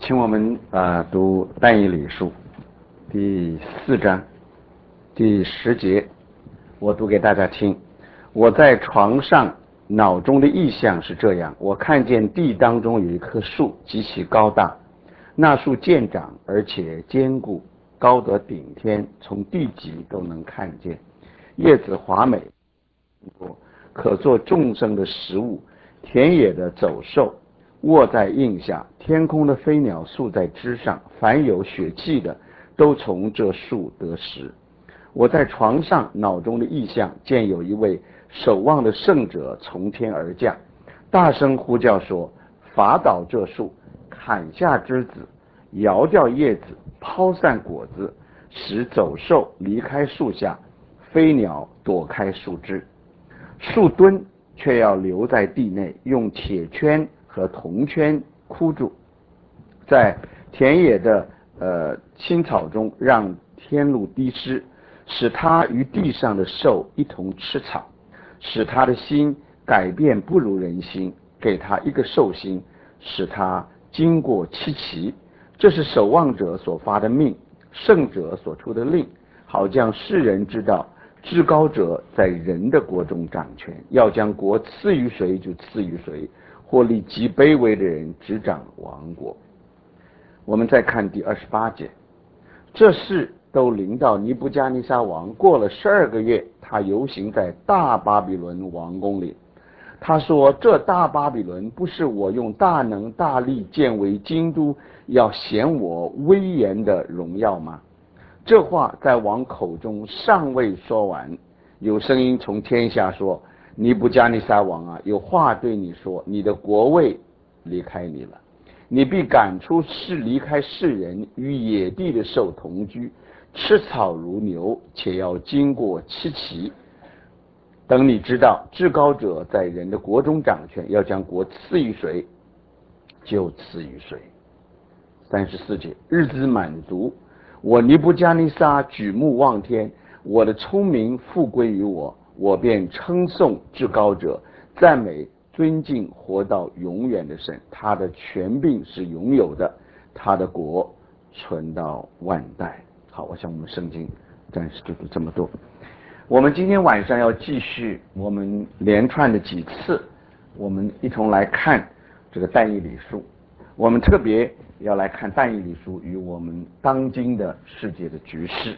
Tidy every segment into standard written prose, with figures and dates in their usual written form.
请我们读但以理书第4章第10节，我读给大家听。我在床上，脑中的意象是这样：我看见地当中有一棵树，极其高大，那树渐长，而且坚固，高得顶天，从地极都能看见。叶子华美，可做众生的食物。田野的走兽卧在荫下，天空的飞鸟宿在枝上，凡有血气的都从这树得食。我在床上，脑中的意象见有一位守望的圣者从天而降，大声呼叫说：伐倒这树，砍下枝子，摇掉叶子，抛散果子，使走兽离开树下，飞鸟躲开树枝。树墩却要留在地内，用铁圈和铜圈箍住，在田野的青草中让天露滴湿，使它与地上的兽一同吃草，使他的心改变不如人心，给他一个兽心，使他经过七奇。这是守望者所发的命，圣者所出的令，好将世人知道至高者在人的国中掌权，要将国赐予谁就赐予谁，或立极卑微的人执掌王国。我们再看第28节，这事都临到尼布加尼撒王，过了12个月，他游行在大巴比伦王宫里。他说：这大巴比伦不是我用大能大力建为京都，要显我威严的荣耀吗？这话在王口中尚未说完，有声音从天下说：尼布加尼撒王啊，有话对你说，你的国位离开你了，你必赶出离开世人，与野地的兽同居，吃草如牛，且要经过七奇。等你知道至高者在人的国中掌权，要将国赐予谁就赐予谁。34节，日子满足，我尼布加尼撒举目望天，我的聪明复归于我，我便称颂至高者，赞美尊敬活到永远的神。他的权柄是永有的，他的国存到万代。好，我想我们圣经暂时就读这么多。我们今天晚上要继续我们连串的几次，我们一同来看这个但以理书。我们特别要来看但以理书与我们当今的世界的局势。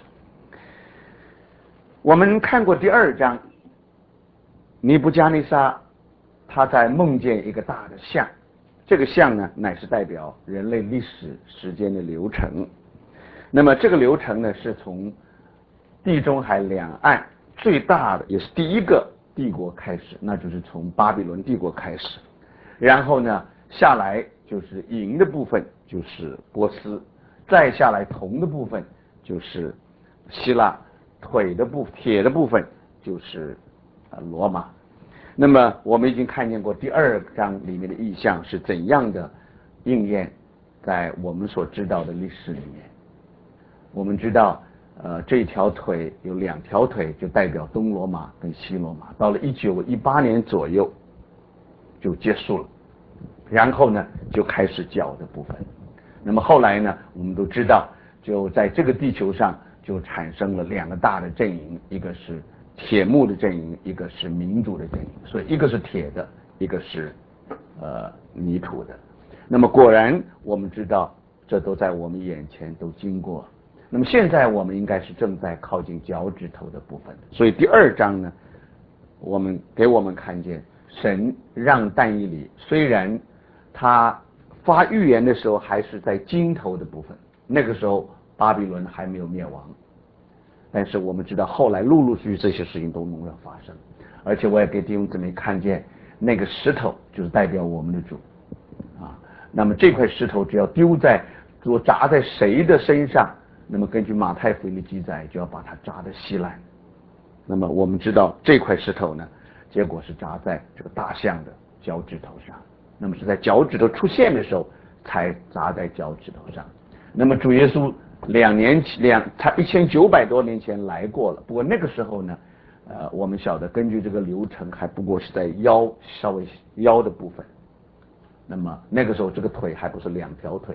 我们看过第2章，尼布加尼撒他在梦见一个大的像，这个像呢乃是代表人类历史时间的流程。那么这个流程呢是从地中海两岸最大的也是第一个帝国开始，那就是从巴比伦帝国开始，然后呢下来就是银的部分就是波斯，再下来铜的部分就是希腊，铁的部分就是罗马。那么我们已经看见过第2章里面的意象是怎样的应验在我们所知道的历史里面。我们知道这条腿有2条腿就代表东罗马跟西罗马，到了1918年左右就结束了，然后呢就开始脚的部分。那么后来呢我们都知道，就在这个地球上就产生了2个大的阵营，一个是铁幕的阵营，一个是民主的阵营。所以一个是铁的，一个是泥土的。那么果然我们知道这都在我们眼前都经过。那么现在我们应该是正在靠近脚趾头的部分，所以第2章呢给我们看见神让但以理，虽然他发预言的时候还是在经头的部分，那个时候巴比伦还没有灭亡，但是我们知道后来陆陆续续这些事情都能发生。而且我也给弟兄姊妹看见那个石头就是代表我们的主啊。那么这块石头只要砸在谁的身上，那么根据马太福音的记载就要把它砸得稀烂。那么我们知道这块石头呢结果是砸在这个大象的脚趾头上，那么是在脚趾头出现的时候才砸在脚趾头上。那么主耶稣他1900多年前来过了，不过那个时候呢我们晓得根据这个流程还不过是在稍微腰的部分，那么那个时候这个腿还不是2条腿，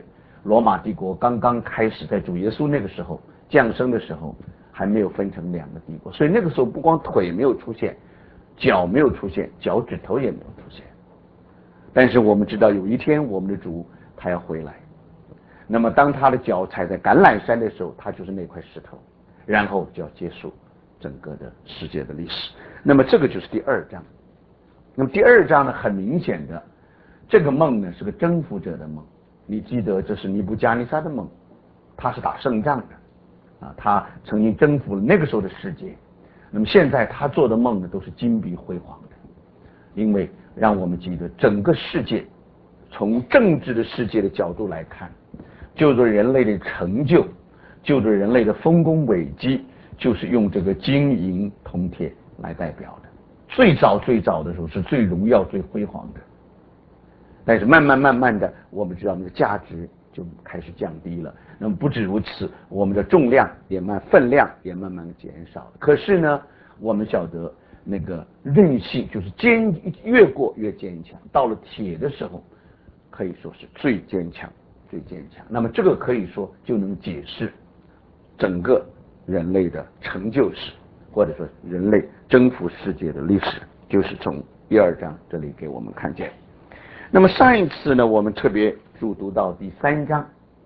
罗马帝国刚刚开始在主耶稣那个时候降生的时候，还没有分成2个帝国，所以那个时候不光腿没有出现，脚没有出现，脚趾头也没有出现。但是我们知道有一天我们的主他要回来，那么当他的脚踩在橄榄山的时候，他就是那块石头，然后就要结束整个的世界的历史。那么这个就是第2章。那么第2章呢，很明显的，这个梦呢是个征服者的梦。你记得这是尼布加尼撒的梦，他是打胜仗的啊，他曾经征服了那个时候的世界。那么现在他做的梦呢，都是金碧辉煌的，因为让我们记得整个世界，从政治的世界的角度来看，就着人类的成就，就着人类的丰功伟绩，就是用这个金银铜铁来代表的。最早的时候是最荣耀最辉煌的，但是慢慢的，我们知道我们的价值就开始降低了。那么不止如此，我们的重量分量也慢慢减少了。可是呢，我们晓得那个韧性就是越过越坚强，到了铁的时候，可以说是最坚强。那么这个可以说就能解释整个人类的成就史，或者说人类征服世界的历史，就是从第2章这里给我们看见。那么上一次呢，我们特别入读到第3章，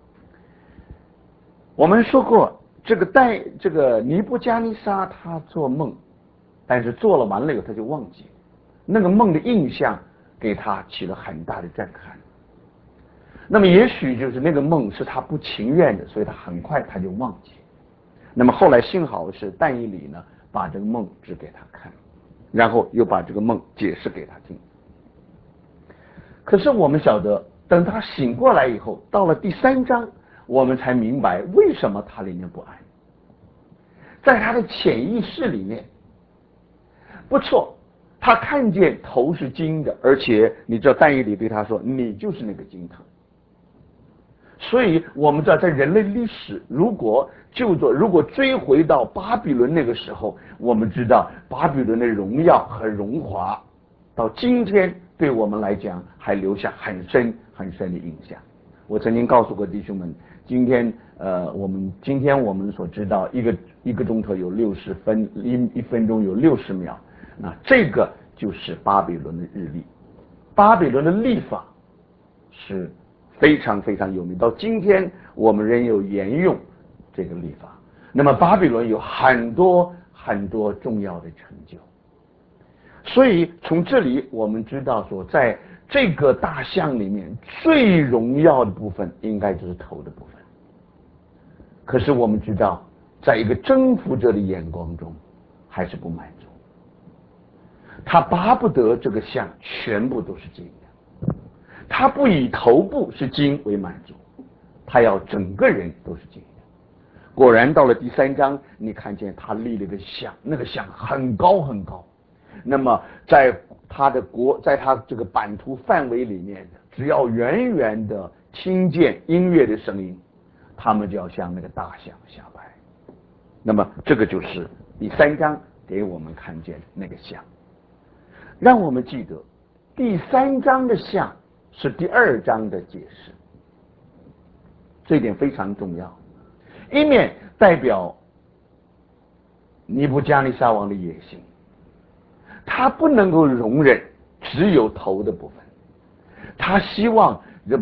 我们说过这个尼布加尼撒他做梦，但是做了完了以后他就忘记，那个梦的印象给他起了很大的震撼。那么也许就是那个梦是他不情愿的，所以他很快他就忘记。那么后来幸好是但以理呢把这个梦指给他看，然后又把这个梦解释给他听。可是我们晓得，等他醒过来以后，到了第3章，我们才明白为什么他里面不安。在他的潜意识里面，不错，他看见头是金的，而且你知道但以理对他说，你就是那个金头。所以我们知道，在人类历史，如果追回到巴比伦那个时候，我们知道巴比伦的荣耀和荣华，到今天对我们来讲还留下很深的印象。我曾经告诉过弟兄们，今天我们所知道一个钟头有60分，一分钟有60秒，那这个就是巴比伦的日历。巴比伦的历法是非常有名，到今天我们仍有沿用这个历法。那么巴比伦有很多重要的成就，所以从这里我们知道说，在这个大象里面最荣耀的部分应该就是头的部分。可是我们知道，在一个征服者的眼光中还是不满足，他巴不得这个象全部都是金的，他不以头部是金为满足，他要整个人都是金的。果然到了第3章，你看见他立了一个像，那个像很高，那么在他这个版图范围里面的，只要远的听见音乐的声音，他们就要向那个大象下拜。那么这个就是第3章给我们看见那个像，让我们记得第3章的像是第2章的解释，这一点非常重要。一面代表尼布加尼撒王的野心，他不能够容忍只有头的部分，他希望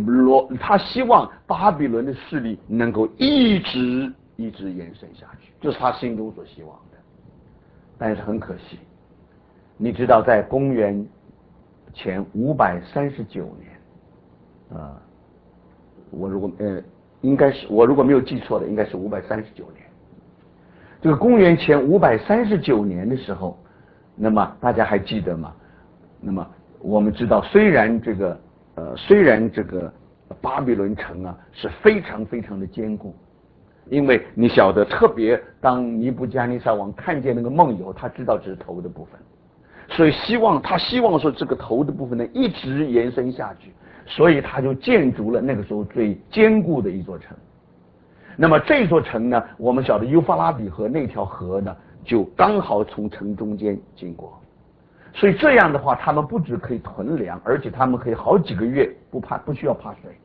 巴比伦的势力能够一直延伸下去，这是他心中所希望的。但是很可惜，你知道在公元前539年，我如果没有记错的，应该是539年。这个公元前539年的时候，那么大家还记得吗？那么我们知道，虽然这个巴比伦城啊是非常的坚固，因为你晓得，特别当尼布加尼撒王看见那个梦以后，他知道这是头的部分，所以他希望说这个头的部分呢一直延伸下去，所以他就建筑了那个时候最坚固的一座城。那么这座城呢，我们晓得幼发拉底河那条河呢，就刚好从城中间经过，所以这样的话，他们不只可以囤粮，而且他们可以好几个月不需要怕水。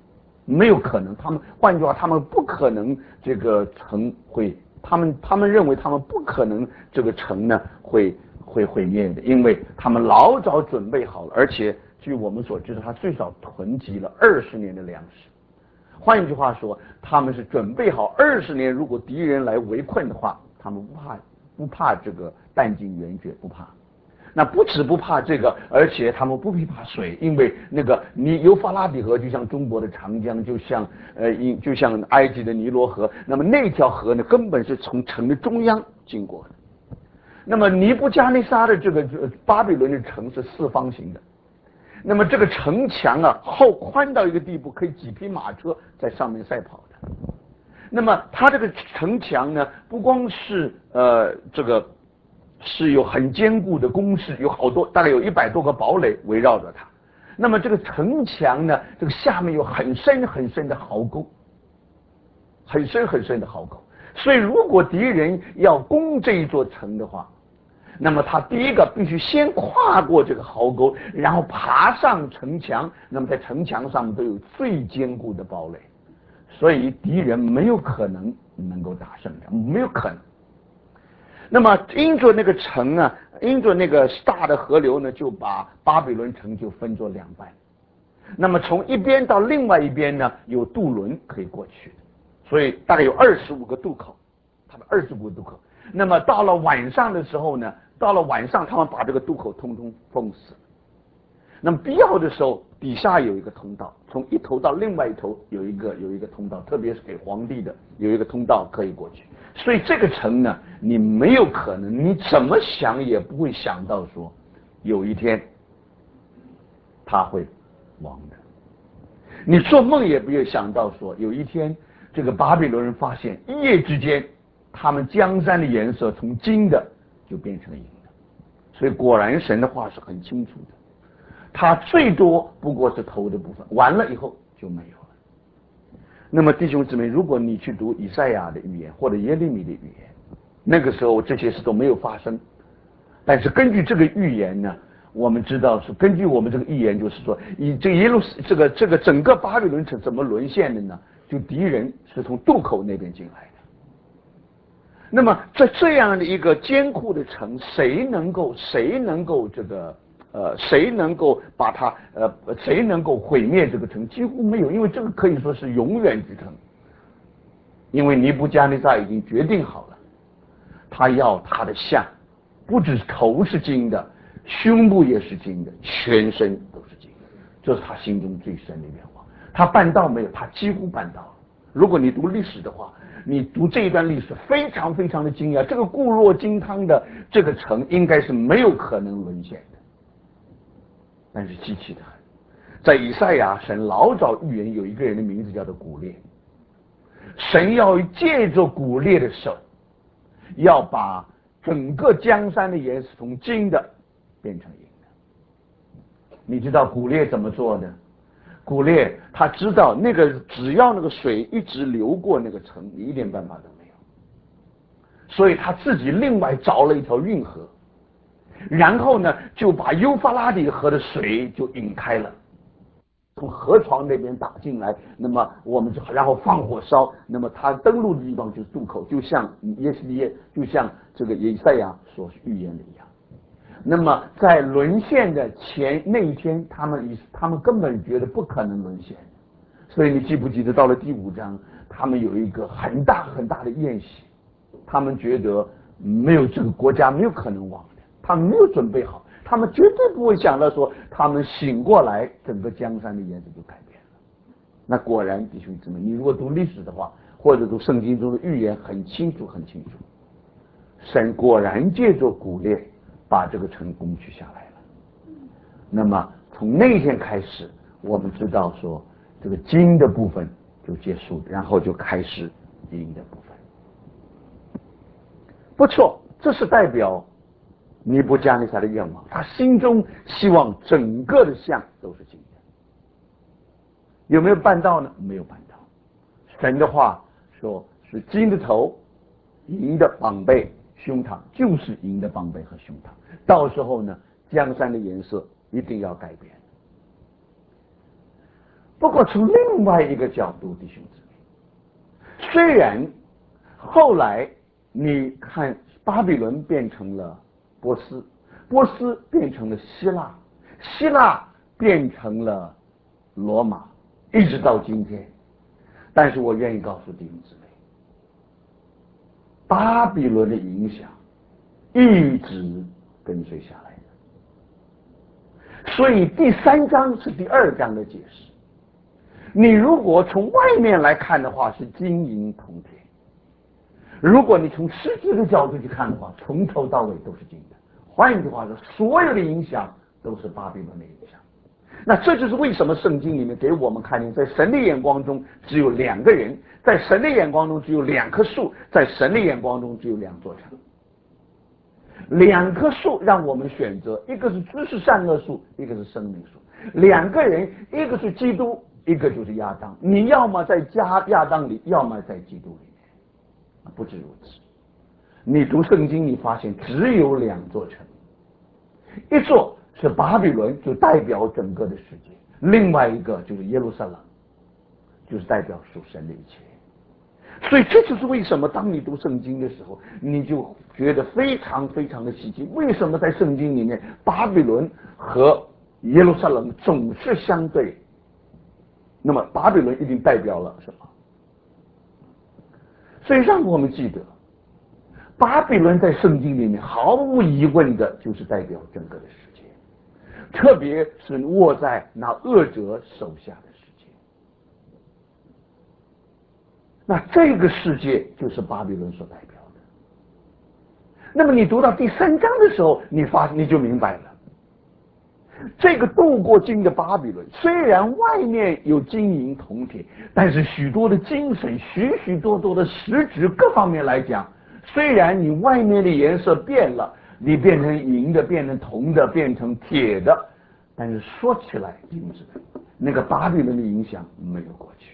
没有可能。他们换句话，他们不可能这个城会，他们认为他们不可能这个城呢会毁灭的，因为他们老早准备好了，而且据我们所知道，他最少囤积了20年的粮食。换句话说，他们是准备好20年，如果敌人来围困的话，他们不怕这个弹尽援绝，不怕。那不止不怕这个，而且他们不必怕水，因为那个幼发拉底河就像中国的长江，就像埃及的尼罗河，那么那条河呢，根本是从城的中央经过的。那么尼布加尼撒的这个巴比伦的城是四方形的，那么这个城墙啊，宽到一个地步，可以几匹马车在上面赛跑的。那么它这个城墙呢，不光是这个是有很坚固的工事，有好多大概有100多个堡垒围绕着它。那么这个城墙呢，这个下面有很深很深的壕沟，很深很深的壕沟。所以如果敌人要攻这一座城的话，那么他第一个必须先跨过这个壕沟，然后爬上城墙。那么在城墙上面都有最坚固的堡垒，所以敌人没有可能能够打胜仗，没有可能。那么因着那个城啊，因着那个大的河流呢，就把巴比伦城就分作2半。那么从一边到另外一边呢，有渡轮可以过去，所以大概有25个渡口，他们25个渡口。那么到了晚上的时候呢，他们把这个渡口通通封死。那么必要的时候，底下有一个通道，从一头到另外一头有一个通道，特别是给皇帝的有一个通道可以过去。所以这个城呢，你没有可能，你怎么想也不会想到说，有一天他会亡的。你做梦也不会想到说，有一天这个巴比伦人发现一夜之间，他们江山的颜色从金的就变成银的。所以果然神的话是很清楚的。它最多不过是头的部分，完了以后就没有了。那么弟兄姊妹，如果你去读以赛亚的预言或者耶利米的预言，那个时候这些事都没有发生。但是根据这个预言呢，我们知道是根据我们这个预言，就是说以这个整个巴比伦城怎么沦陷的呢？就敌人是从渡口那边进来的。那么在这样的一个艰苦的城，谁能够谁能够把它谁能够毁灭这个城？几乎没有，因为这个可以说是永远之城。因为尼布加尼撒已经决定好了，他要他的像，不止头是金的，胸部也是金的，全身都是金的，这是他心中最深的愿望。他办到没有？他几乎办到了。如果你读历史的话，你读这一段历史非常非常的惊讶，这个固若金汤的这个城应该是没有可能沦陷的。但是稀奇的很，在以赛亚神老早预言有一个人的名字叫做古列，神要借着古列的手，要把整个江山的颜色从金的变成银的。你知道古列怎么做的？古列他知道那个只要那个水一直流过那个城，你一点办法都没有，所以他自己另外凿了一条运河，然后呢就把幼发拉底河的水就引开了，从河床那边打进来，那么我们然后放火烧，那么他登陆的地方就是渡口，就像就像这个以赛亚所预言的一样。那么在沦陷的那一天，他们根本觉得不可能沦陷，所以你记不记得到了第5章，他们有一个很大很大的宴席，他们觉得没有这个国家没有可能亡的，他们没有准备好，他们绝对不会想到说他们醒过来，整个江山的颜色就改变了。那果然弟兄姊妹，你如果读历史的话，或者读圣经中的预言，很清楚很清楚，神果然借着古列把这个城攻取下来了。那么从那一天开始，我们知道说这个金的部分就结束，然后就开始银的部分。不错，这是代表尼布加尼撒的愿望，他心中希望整个的像都是金的。有没有办到呢？没有办到。神的话说是金的头，银的膀背胸膛，就是银的膀背和胸膛。到时候呢，江山的颜色一定要改变。 不过从另外一个角度，弟兄姊妹，虽然后来你看巴比伦变成了波斯，波斯变成了希腊，希腊变成了罗马，一直到今天，但是我愿意告诉弟兄姊妹，巴比伦的影响一直跟随下来的。所以第3章是第2章的解释。你如果从外面来看的话，是金银铜铁；如果你从实际的角度去看的话，从头到尾都是金的。换一句话说，所有的影响都是巴比伦的影响。那这就是为什么圣经里面给我们看见，在神的眼光中只有2个人，在神的眼光中只有2棵树，在神的眼光中只有2座城。2棵树让我们选择，一个是知识善恶树，一个是生命树。2个人，一个是基督，一个就是亚当。你要么在亚当里，要么在基督里面，不止如此。你读圣经，你发现只有2座城，一座是巴比伦，就代表整个的世界；另外一个就是耶路撒冷，就是代表属神的一切。所以这就是为什么当你读圣经的时候，你就觉得非常非常的稀奇，为什么在圣经里面巴比伦和耶路撒冷总是相对？那么巴比伦一定代表了什么？所以让我们记得，巴比伦在圣经里面毫无疑问的就是代表整个的世界，特别是握在那恶者手下的世界。那这个世界就是巴比伦所代表的。那么你读到第3章的时候，你就明白了，这个镀过金的巴比伦，虽然外面有金银铜铁，但是许多的精神、许许多多的实质各方面来讲，虽然你外面的颜色变了，你变成银的，变成铜的，变成铁的，但是说起来，弟兄姊妹，那个巴比伦的影响没有过去。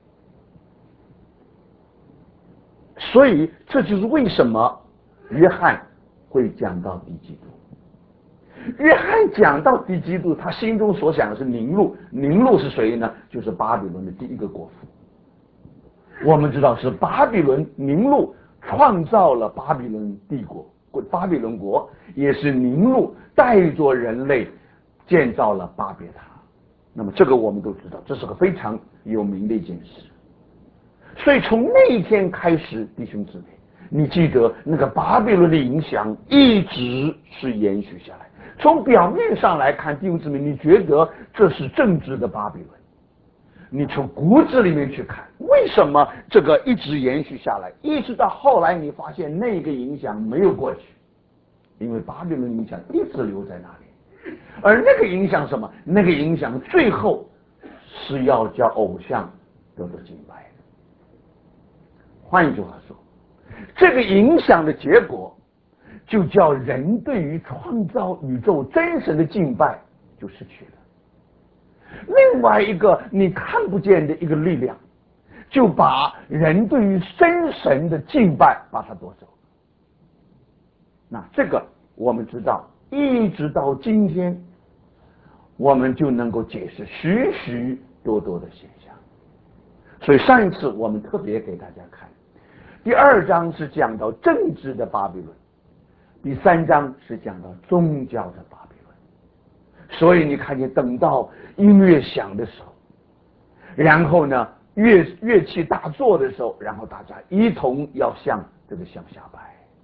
所以这就是为什么约翰会讲到敌基督。约翰讲到敌基督，他心中所想的是宁录。宁录是谁呢？就是巴比伦的第一个国父。我们知道是巴比伦宁录创造了巴比伦帝国，巴比伦国，也是宁录带着人类建造了巴别塔。那么这个我们都知道，这是个非常有名的一件事。所以从那一天开始，弟兄姊妹，你记得那个巴比伦的影响一直是延续下来。从表面上来看，弟兄姊妹，你觉得这是政治的巴比伦？你从骨子里面去看，为什么这个一直延续下来，一直到后来你发现那个影响没有过去？因为巴比伦影响一直留在那里，而那个影响什么？那个影响最后是要叫偶像得到敬拜。换一句话说，这个影响的结果就叫人对于创造宇宙真神的敬拜就失去了。另外一个你看不见的一个力量，就把人对于真神的敬拜把它夺走。那这个我们知道，一直到今天，我们就能够解释许许多多的现象。所以上一次我们特别给大家看。第2章是讲到政治的巴比伦，第3章是讲到宗教的巴比伦。所以你看见，等到音乐响的时候，然后呢乐器大作的时候，然后大家一同要向下拜。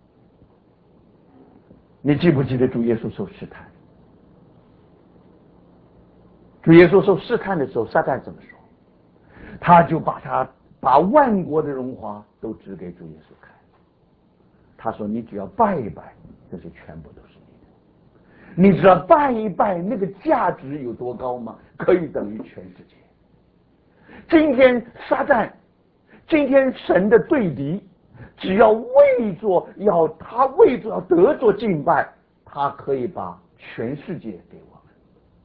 你记不记得主耶稣受试探？主耶稣受试探的时候，撒旦怎么说？他就把万国的荣华都指给主耶稣看。他说：“你只要拜一拜，这些全部都是你的。你只要拜一拜，那个价值有多高吗？可以等于全世界。今天撒旦，今天神的对敌，只要为着要得着敬拜，他可以把全世界给我们。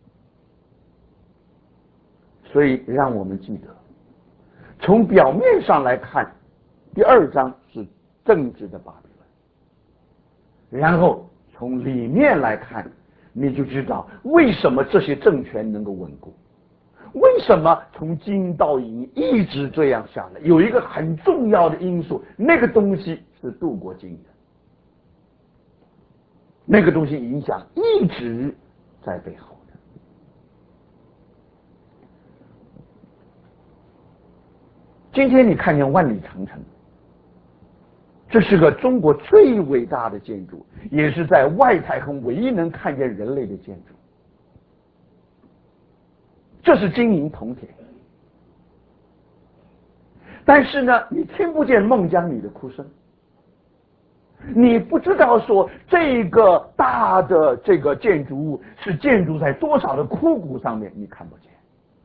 所以让我们记得，从表面上来看，第2章是政治的巴比伦，然后从里面来看，你就知道为什么这些政权能够稳固， 为什么从金到银一直这样下来？有一个很重要的因素，那个东西是度过金的，那个东西影响一直在背后的。今天你看见万里长城，这是个中国最伟大的建筑，也是在外太空唯一能看见人类的建筑。这是金银铜铁，但是呢，你听不见孟姜女的哭声，你不知道说这个大的这个建筑物是建筑在多少的枯骨上面，你看不见。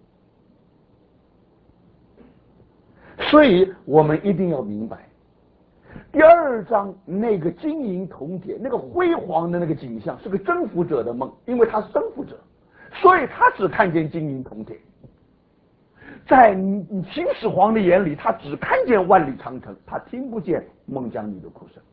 所以我们一定要明白，第二章那个金银铜铁那个辉煌的那个景象是个征服者的梦，因为他是征服者，所以他只看见金银铜铁。在秦始皇的眼里，他只看见万里长城，他听不见孟姜女的哭声。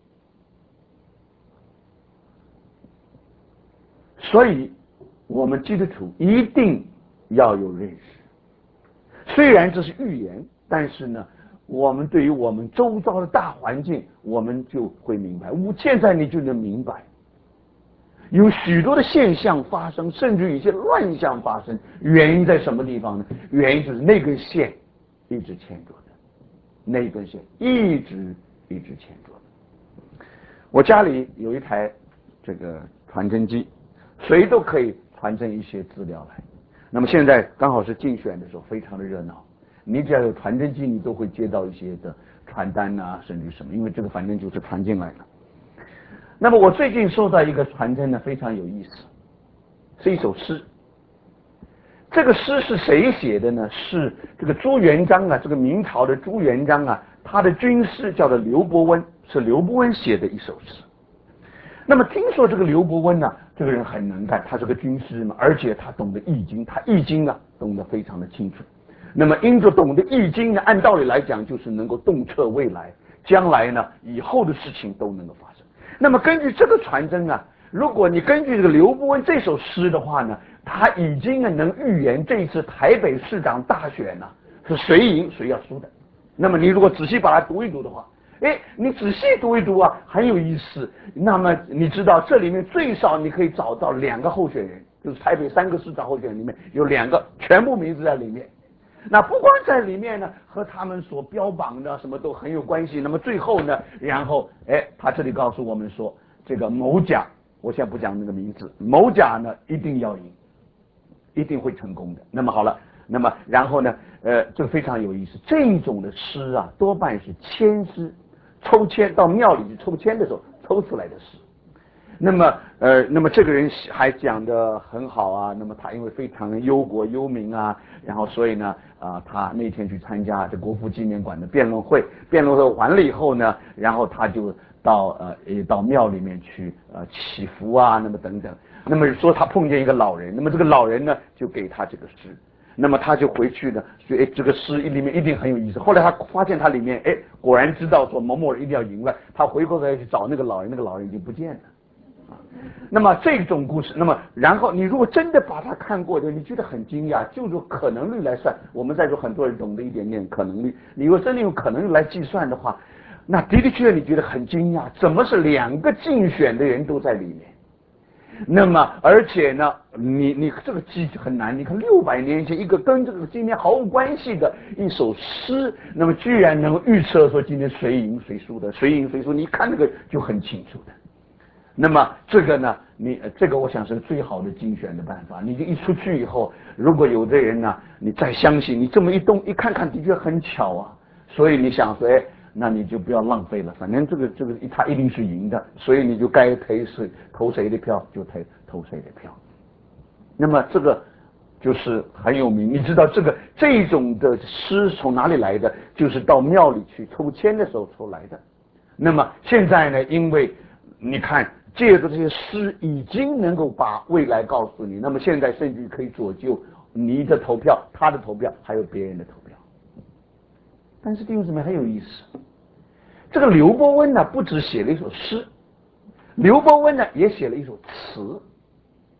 所以我们基督徒一定要有认识，虽然这是预言，但是呢，我们对于我们周遭的大环境，我们就会明白。现在你就能明白，有许多的现象发生，甚至有一些乱象发生，原因在什么地方呢？原因就是那根线一直牵着的，那根线一直牵着的。我家里有一台这个传真机，谁都可以传真一些资料来。那么现在刚好是竞选的时候，非常的热闹。你只要有传真机，你都会接到一些的传单啊，甚至什么，因为这个反正就是传进来的。那么我最近收到一个传真呢，非常有意思，是一首诗。这个诗是谁写的呢？是这个朱元璋啊，这个明朝的朱元璋啊，他的军师叫做刘伯温，是刘伯温写的一首诗。那么听说这个刘伯温呢，这个人很能干，他是个军师嘛，而且他懂得易经，他易经啊懂得非常的清楚。那么因着懂得易经呢，按道理来讲就是能够洞彻未来，将来呢以后的事情都能够发生。那么根据这个传真啊，如果你根据这个刘伯温这首诗的话呢，他已经能预言这一次台北市长大选呢是谁赢谁要输的。那么你如果仔细把它读一读的话，你仔细读一读啊，很有意思。那么你知道这里面最少你可以找到2个候选人，就是台北3个市长候选人里面有2个全部名字在里面。那不光在里面呢，和他们所标榜的什么都很有关系。那么最后呢，然后他这里告诉我们说，这个某甲，我现在不讲那个名字，某甲呢一定要赢，一定会成功的。那么好了，那么然后呢，这个非常有意思，这种的诗啊，多半是签诗，抽签到庙里去抽签的时候抽出来的诗。那么这个人还讲得很好啊。那么他因为非常忧国忧民啊，然后所以呢他那天去参加这国父纪念馆的辩论会，辩论会完了以后呢，然后他就到庙里面去祈福啊，那么等等。那么说他碰见一个老人，那么这个老人呢就给他这个诗，那么他就回去呢，所以这个诗里面一定很有意思。后来他发现他里面果然知道说某某人一定要赢了，他回过头来去找那个老人，那个老人已经不见了。那么这种故事，那么然后你如果真的把它看过的，你觉得很惊讶，就说可能率来算，我们在座很多人懂得一点点可能率，你如果真的用可能率来计算的话，那的的确确你觉得很惊讶，怎么是2个竞选的人都在里面？那么而且呢，你这个记很难，你看600年前一个跟这个今天毫无关系的一首诗，那么居然能够预测说今天谁赢谁输的，谁赢谁输，你一看这个就很清楚的。那么这个呢，这个我想是最好的竞选的办法。你一出去以后，如果有的人呢，你再相信，你这么一动一看看，的确很巧啊。所以你想说，那你就不要浪费了，反正这个他一定是赢的，所以你就该投谁的票就投谁的票。那么这个就是很有名，你知道这种的诗从哪里来的？就是到庙里去抽签的时候抽来的。那么现在呢，因为你看借着这些诗已经能够把未来告诉你，那么现在甚至可以左右你的投票、他的投票，还有别人的投票。但是弟兄姊妹很有意思，这个刘伯温呢不只写了一首诗，刘伯温呢也写了一首词。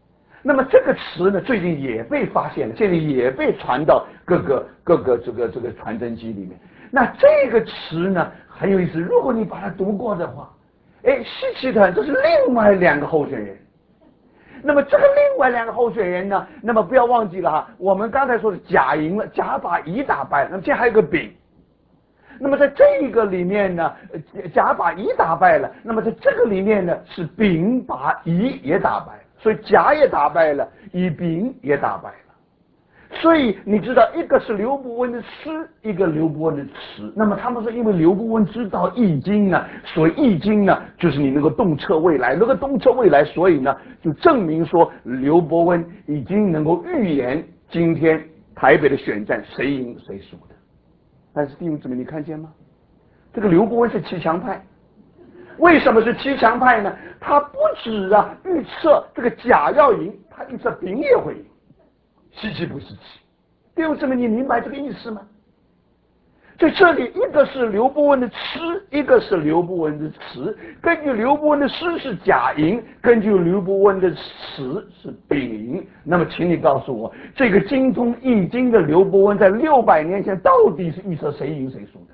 那么这个词呢，最近也被发现了，现在也被传到各个这个传真机里面。那这个词呢很有意思，如果你把它读过的话，希奇特这是另外2个候选人。那么这个另外2个候选人呢，那么不要忘记了哈，我们刚才说的甲赢了，甲把乙打败了，那么这还有个丙。那么在这个里面呢，甲把乙打败了，那么在这个里面呢，是丙把乙也打败了，所以甲也打败了，乙丙也打败了。所以你知道，一个是刘伯温的诗，一个刘伯温的词。那么他们说，因为刘伯温知道易经呢，所以易经呢就是你能够洞彻未来，能够洞彻未来，所以呢就证明说刘伯温已经能够预言今天台北的选战谁赢谁输的。但是弟兄姊妹，你看见吗？这个刘伯温是骑墙派。为什么是骑墙派呢？他不止预测这个甲要赢，他预测丙也会赢。稀奇不稀奇？弟兄姊妹，你明白这个意思吗？在这里，一个是刘伯温的诗，一个是刘伯温的词。根据刘伯温的诗是甲赢，根据刘伯温的词是丙赢。那么，请你告诉我，这个精通易经的刘伯温，在600年前到底是预测谁赢谁输的？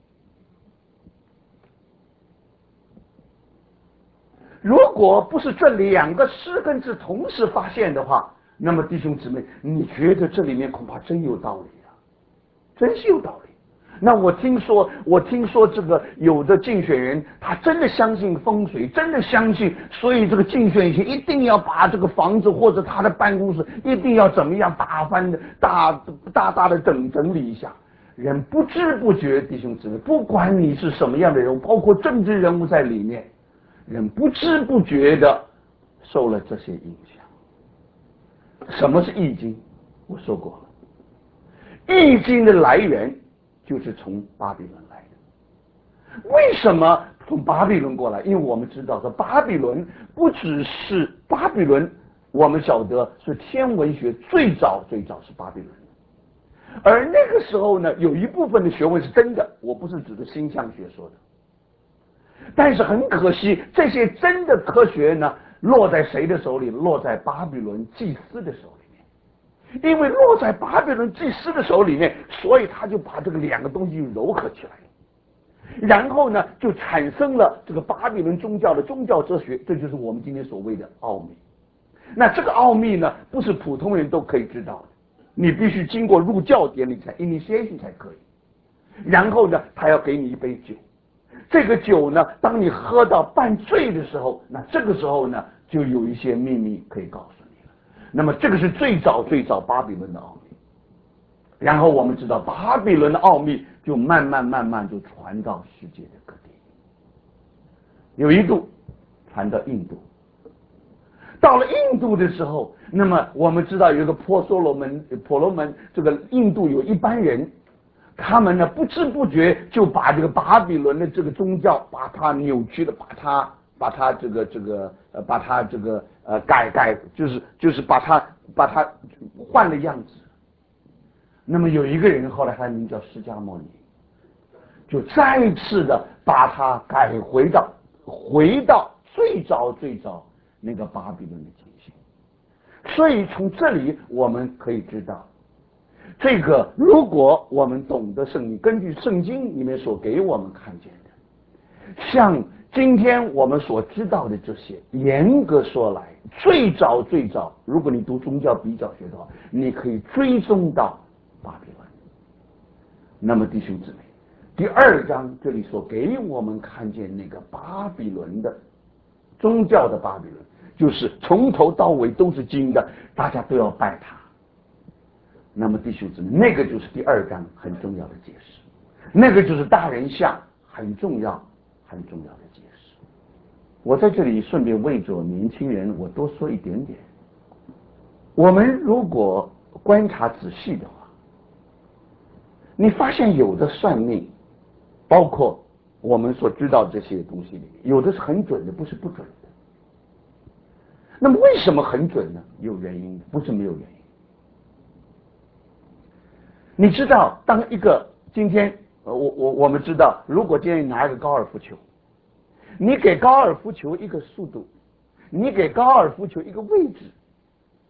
如果不是这2个诗跟字同时发现的话，那么弟兄姊妹，你觉得这里面恐怕真有道理啊，真是有道理。那我听说这个有的竞选人，他真的相信风水，真的相信，所以这个竞选前一定要把这个房子或者他的办公室一定要怎么样打翻的，大的整理一下。人不知不觉，弟兄姊妹，不管你是什么样的人物，包括政治人物在里面，人不知不觉的受了这些影响。什么是易经？我说过了，易经的来源就是从巴比伦来的。为什么从巴比伦过来？因为我们知道，这巴比伦不只是巴比伦，我们晓得是天文学最早是巴比伦。而那个时候呢，有一部分的学问是真的，我不是指的星象学说的。但是很可惜，这些真的科学呢，落在谁的手里？落在巴比伦祭司的手里面。因为落在巴比伦祭司的手里面，所以他就把这个2个东西糅合起来了，然后呢，就产生了这个巴比伦宗教的宗教哲学，这就是我们今天所谓的奥秘。那这个奥秘呢，不是普通人都可以知道的，你必须经过入教典礼才 initiation 才可以。然后呢，他要给你一杯酒，这个酒呢，当你喝到半醉的时候，那这个时候呢，就有一些秘密可以告诉你了。那么这个是最早巴比伦的奥秘。然后我们知道巴比伦的奥秘就慢慢就传到世界的各地，有一度传到印度。到了印度的时候，那么我们知道有一个婆罗门，这个印度有一班人，他们呢不知不觉就把这个巴比伦的这个宗教，把它扭曲的，把它改，就是把它换了样子。那么有一个人后来他名叫释迦牟尼，就再次的把它回到最早那个巴比伦的情形。所以从这里我们可以知道，这个如果我们懂得圣经，根据圣经里面所给我们看见的，像今天我们所知道的这些，严格说来，最早，如果你读宗教比较学的话，你可以追踪到巴比伦。那么弟兄姊妹，第2章这里所给我们看见那个巴比伦的宗教的巴比伦，就是从头到尾都是金的，大家都要拜他。那么弟兄姊妹，那个就是第2章很重要的解释，那个就是大人像很重要的解释。我在这里顺便为着年轻人我多说一点点。我们如果观察仔细的话，你发现有的算命，包括我们所知道这些东西里面，有的是很准的，不是不准的。那么为什么很准呢？有原因的，不是没有原因。你知道，当一个今天我们知道，如果今天你拿一个高尔夫球，你给高尔夫球一个速度，你给高尔夫球一个位置，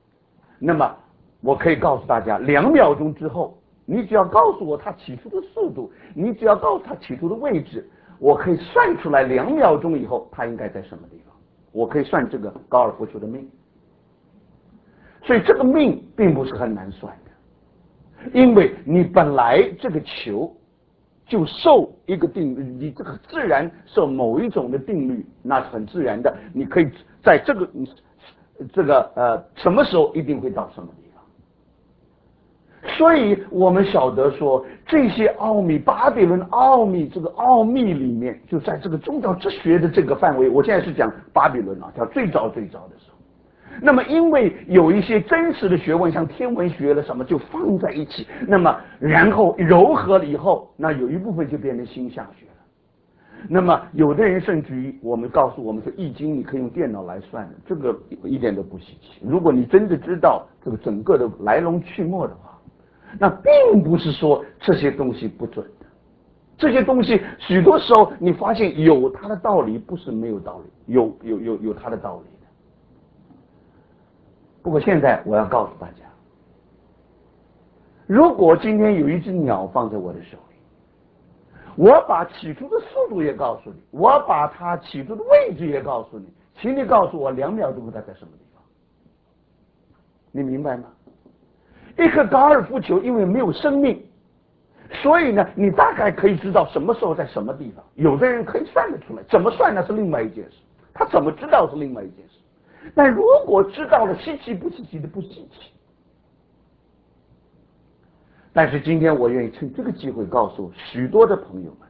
那么我可以告诉大家，2秒钟之后，你只要告诉我它起初的速度，你只要告诉它起初的位置，我可以算出来2秒钟以后它应该在什么地方，我可以算这个高尔夫球的命。所以这个命并不是很难算的，因为你本来这个球就受一个定律，你这个自然受某一种的定律，那是很自然的。你可以在这个什么时候一定会到什么地方。所以我们晓得说这些奥秘，巴比伦奥秘，这个奥秘里面，就在这个宗教哲学的这个范围，我现在是讲巴比伦啊，叫最早的时候。那么因为有一些真实的学问，像天文学了什么，就放在一起，那么然后糅合了以后，那有一部分就变成星象学了。那么有的人甚至于我们告诉我们说，易经你可以用电脑来算的，这个一点都不稀奇。如果你真的知道这个整个的来龙去脉的话，那并不是说这些东西不准的。这些东西许多时候你发现有它的道理，不是没有道理，有它的道理。不过现在我要告诉大家，如果今天有一只鸟放在我的手里，我把起初的速度也告诉你，我把它起初的位置也告诉你，请你告诉我2秒钟它在什么地方，你明白吗？一颗高尔夫球因为没有生命，所以呢你大概可以知道什么时候在什么地方，有的人可以算得出来，怎么算那是另外一件事，他怎么知道是另外一件事。但如果知道了，稀奇不稀奇的不稀奇。但是今天我愿意趁这个机会告诉许多的朋友们，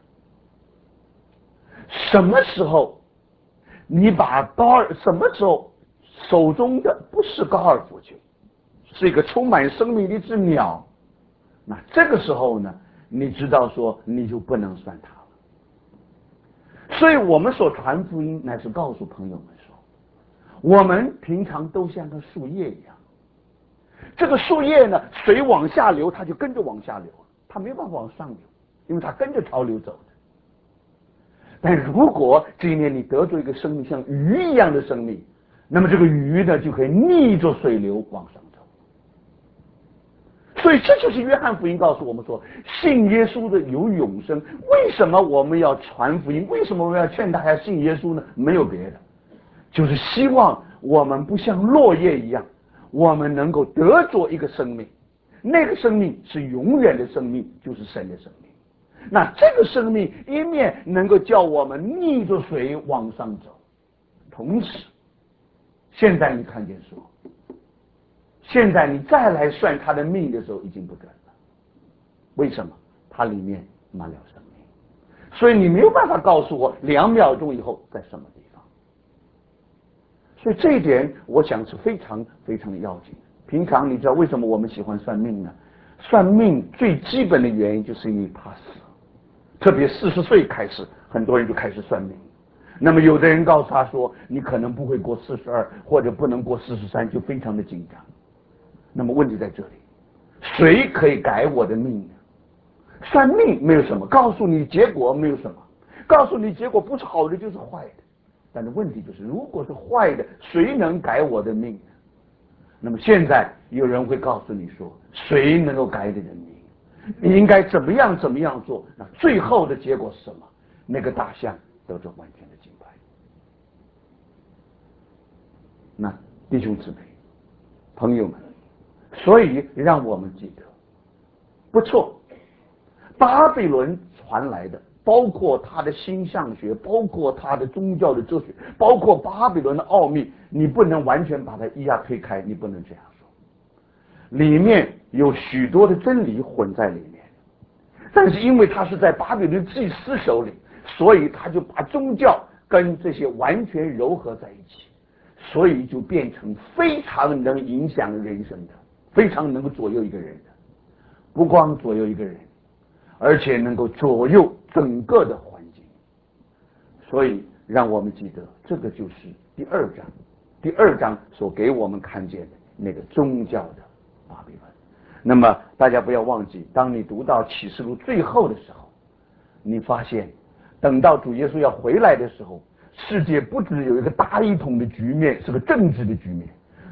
什么时候你把什么时候手中的不是高尔夫球，是一个充满生命的一只鸟，那这个时候呢，你知道说你就不能算它了。所以我们所传福音乃是告诉朋友们说，我们平常都像个树叶一样，这个树叶呢，水往下流，它就跟着往下流，它没办法往上流，因为它跟着潮流走的。但如果今天你得出一个生命像鱼一样的生命，那么这个鱼呢就可以逆着水流往上走。所以这就是约翰福音告诉我们说，信耶稣的有永生。为什么我们要传福音？为什么我们要劝大家信耶稣呢？没有别的，就是希望我们不像落叶一样，我们能够得着一个生命，那个生命是永远的生命，就是神的生命。那这个生命一面能够叫我们逆着水往上走，同时现在你看见说，现在你再来算他的命的时候已经不准了。为什么？它里面满了生命，所以你没有办法告诉我2秒钟以后在什么地方。所以这一点我想是非常非常要紧的。平常你知道为什么我们喜欢算命呢？算命最基本的原因就是因为怕死，特别40岁开始，很多人就开始算命。那么有的人告诉他说，你可能不会过42，或者不能过43，就非常的紧张。那么问题在这里，谁可以改我的命呢？算命没有什么，告诉你结果没有什么，告诉你结果不是好的就是坏的。但是问题就是，如果是坏的，谁能改我的命呢？那么现在有人会告诉你说，谁能够改你的命？你应该怎么样怎么样做？那最后的结果是什么？那个大象得着完全的敬拜。那弟兄姊妹、朋友们，所以让我们记得，不错，巴比伦传来的，包括他的星象学，包括他的宗教的哲学，包括巴比伦的奥秘，你不能完全把它一下推开，你不能这样说。里面有许多的真理混在里面，但是因为他是在巴比伦祭司手里，所以他就把宗教跟这些完全糅合在一起，所以就变成非常能影响人生的，非常能够左右一个人的，不光左右一个人，而且能够左右整个的环境。所以让我们记得，这个就是第二章所给我们看见的那个宗教的巴比伦。那么大家不要忘记，当你读到启示录最后的时候，你发现等到主耶稣要回来的时候，世界不只有一个大一统的局面，是个政治的局面，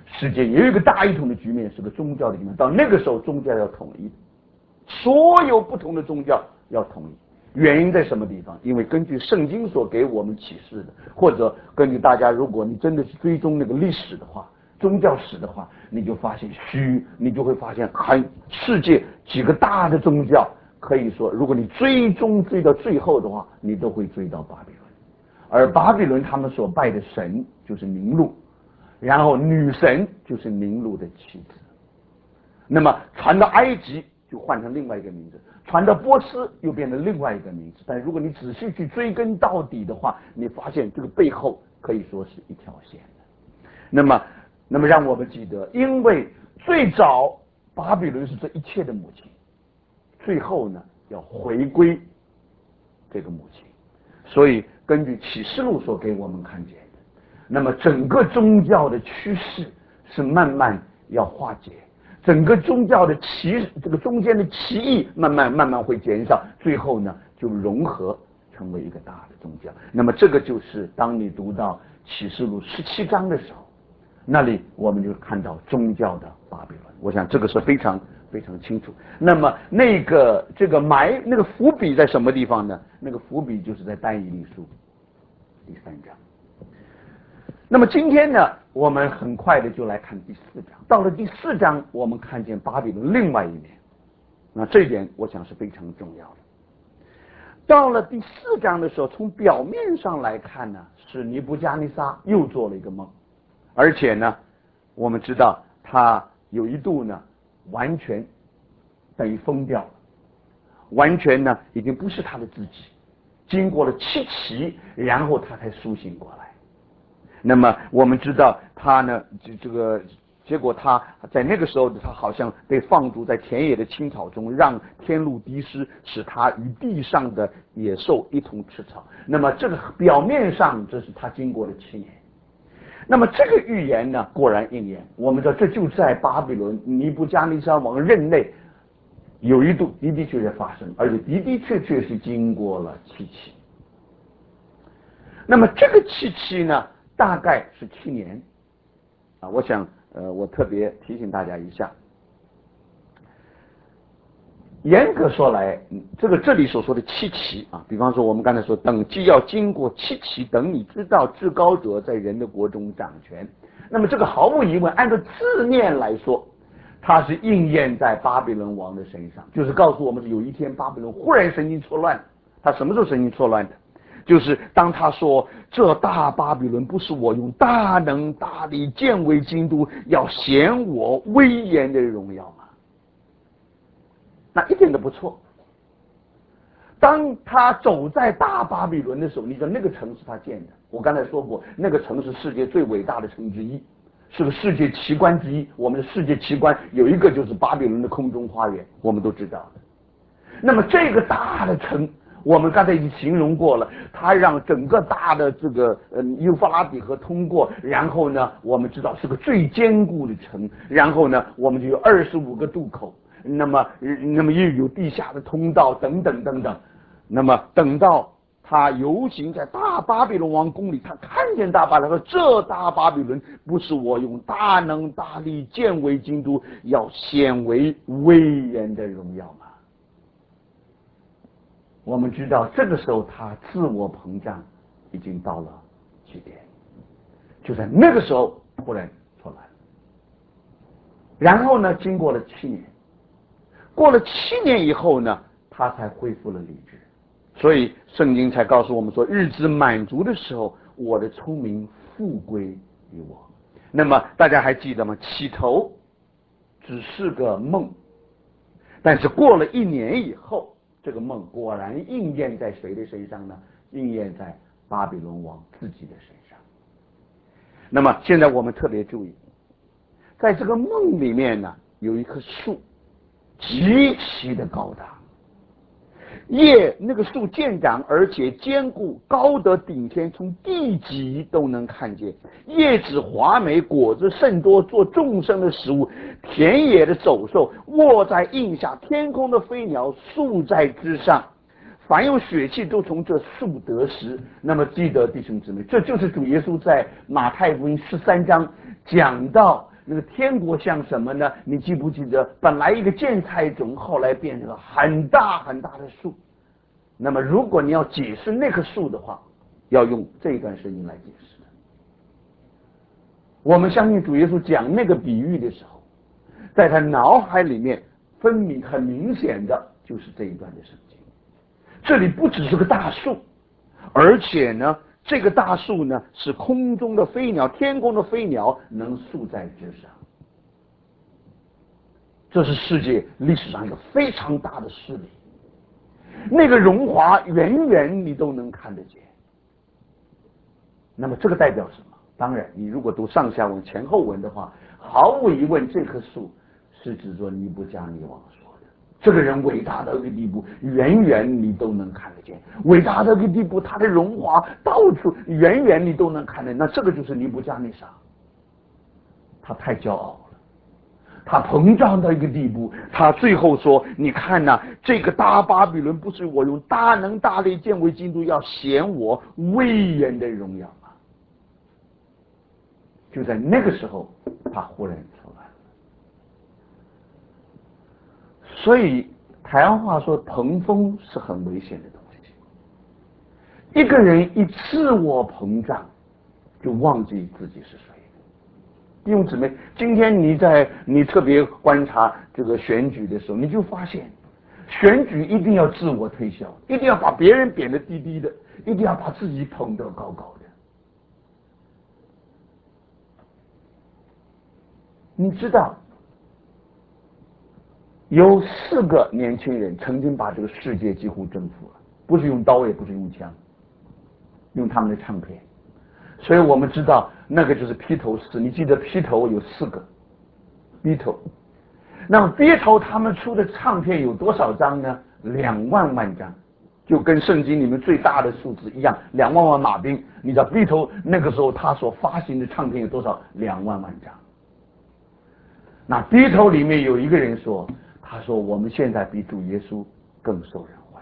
世界也有一个大一统的局面，是个宗教的局面。到那个时候，宗教要统一，所有不同的宗教要统一。原因在什么地方？因为根据圣经所给我们启示的，或者根据大家，如果你真的是追踪那个历史的话，宗教史的话，你就会发现世界几个大的宗教，可以说，如果你追到最后的话，你都会追到巴比伦。而巴比伦他们所拜的神就是宁录，然后女神就是宁录的妻子。那么传到埃及就换成另外一个名字，传到波斯又变成另外一个名字。但如果你仔细去追根到底的话，你发现这个背后可以说是一条线的。那么让我们记得，因为最早巴比伦是这一切的母亲，最后呢要回归这个母亲。所以根据启示录所给我们看见的，那么整个宗教的趋势是慢慢要化解，整个宗教的这个中间的歧义慢慢会减少，最后呢就融合成为一个大的宗教。那么这个就是当你读到启示录17章的时候，那里我们就看到宗教的巴比伦。我想这个是非常非常清楚。那么那个伏笔在什么地方呢？那个伏笔就是在但以理书第3章。那么今天呢，我们很快的就来看第4章。到了第4章，我们看见巴比伦另外一面，那这一点我想是非常重要的。到了第4章的时候，从表面上来看呢，是尼布加尼撒又做了一个梦，而且呢，我们知道他有一度呢，完全等于疯掉了，完全呢已经不是他的自己，经过了7期，然后他才苏醒过来。那么我们知道他呢，结果他在那个时候，他好像被放逐在田野的青草中，让天露滴湿，使他与地上的野兽一同吃草。那么这个表面上这是他经过了7年。那么这个预言呢，果然应验。我们知道这就在巴比伦尼布加尼撒王任内，有一度的确确发生，而且的确是经过了7期。那么这个7期呢，大概是7年啊。我想我特别提醒大家一下，严格说来，这里所说的7期啊，比方说我们刚才说，等既要经过7期，等你知道至高者在人的国中掌权。那么这个毫无疑问，按照字面来说，它是应验在巴比伦王的身上，就是告诉我们是有一天巴比伦忽然神经错乱。他什么时候神经错乱的？就是当他说这大巴比伦不是我用大能大力建为京都，要显我威严的荣耀吗？那一点都不错。当他走在大巴比伦的时候，你知道那个城是他建的，我刚才说过，那个城是世界最伟大的城之一，是个世界奇观之一。我们的世界奇观有一个就是巴比伦的空中花园，我们都知道的。那么这个大的城，我们刚才已经形容过了，它让整个大的这个幼发拉底河通过，然后呢，我们知道是个最坚固的城，然后呢，我们就有25个渡口，那么又有地下的通道等等等等。那么等到他游行在大巴比伦王宫里，他看见大巴比伦，说这大巴比伦不是我用大能大力建为京都，要显为威严的荣耀吗？我们知道这个时候他自我膨胀已经到了极点，就在那个时候忽然出来了。然后呢，经过了7年，过了7年以后呢，他才恢复了理智。所以圣经才告诉我们说，日子满足的时候，我的聪明复归于我。那么大家还记得吗？起头只是个梦，但是过了1年以后，这个梦果然应验在谁的身上呢？应验在巴比伦王自己的身上。那么现在我们特别注意，在这个梦里面呢，有一棵树，极其的高大，那个树健长而且坚固，高得顶天，从地极都能看见。叶子华美，果子甚多，做众生的食物。田野的走兽卧在荫下，天空的飞鸟宿在枝上。凡有血气都从这树得食。那么记得弟兄姊妹，这就是主耶稣在马太福音13章讲到那个天国像什么呢？你记不记得，本来一个芥菜种，后来变成了很大很大的树。那么如果你要解释那棵树的话，要用这一段圣经来解释的。我们相信主耶稣讲那个比喻的时候，在他脑海里面分明很明显的就是这一段的圣经。这里不只是个大树，而且呢，这个大树呢是空中的飞鸟，天空的飞鸟能宿在之上。这是世界历史上一个非常大的事例。那个荣华远远你都能看得见。那么这个代表什么？当然，你如果读上下文前后文的话，毫无疑问，这棵树是指着尼布甲尼王说的。这个人伟大到一个地步，远远你都能看得见；伟大到一个地步，他的荣华到处远远你都能看得见。那这个就是尼布甲尼撒，他太骄傲了，他膨胀到一个地步，他最后说：“你看呐、这个大巴比伦不是我用大能大力见为基督，要显我威严的荣耀吗？”就在那个时候，他忽然出来了。所以台湾话说，膨风是很危险的东西。一个人一自我膨胀，就忘记自己是谁。弟兄姊妹，今天你特别观察这个选举的时候，你就发现，选举一定要自我推销，一定要把别人贬得低低的，一定要把自己捧得高高的。你知道，有4个年轻人曾经把这个世界几乎征服了，不是用刀，也不是用枪，用他们的唱片。所以我们知道那个就是披头士。你记得披头有4个披头，那么披头他们出的唱片有多少张呢？2万万张，就跟圣经里面最大的数字一样，2万万马兵。你知道披头那个时候他所发行的唱片有多少？2万万张。那披头里面有一个人说，他说我们现在比主耶稣更受人欢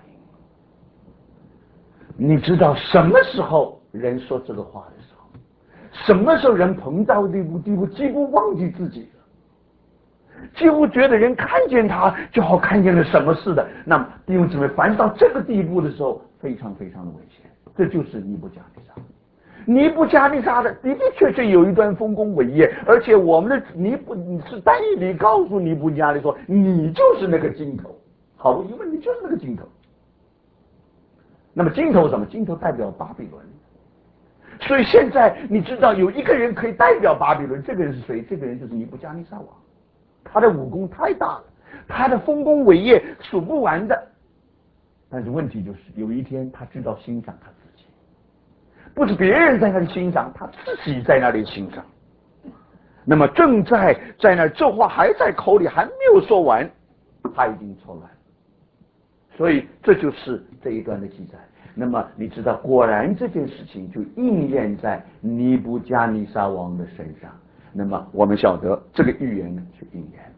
迎。你知道什么时候人说这个话的时候，什么时候人膨胀到地步几乎忘记自己了，几乎觉得人看见他就好看见了什么似的。那么弟兄姊妹，凡到这个地步的时候，非常非常的危险。这就是尼布甲尼撒。尼布甲尼撒的确确有一段丰功伟业，而且我们的你是但以理告诉尼布甲尼说，你就是那个金头，毫无疑问，你就是那个金头。那么金头是什么？金头代表巴比伦。所以现在你知道有一个人可以代表巴比伦，这个人是谁？这个人就是尼布甲尼撒王。他的武功太大了，他的丰功伟业数不完的。但是问题就是，有一天他知道欣赏他自己，不是别人在那里欣赏，他自己在那里欣赏。那么正在那，这话还在口里，还没有说完，他已经出来了。所以这就是这一段的记载。那么你知道，果然这件事情就应验在尼布甲尼撒王的身上。那么我们晓得这个预言呢是应验，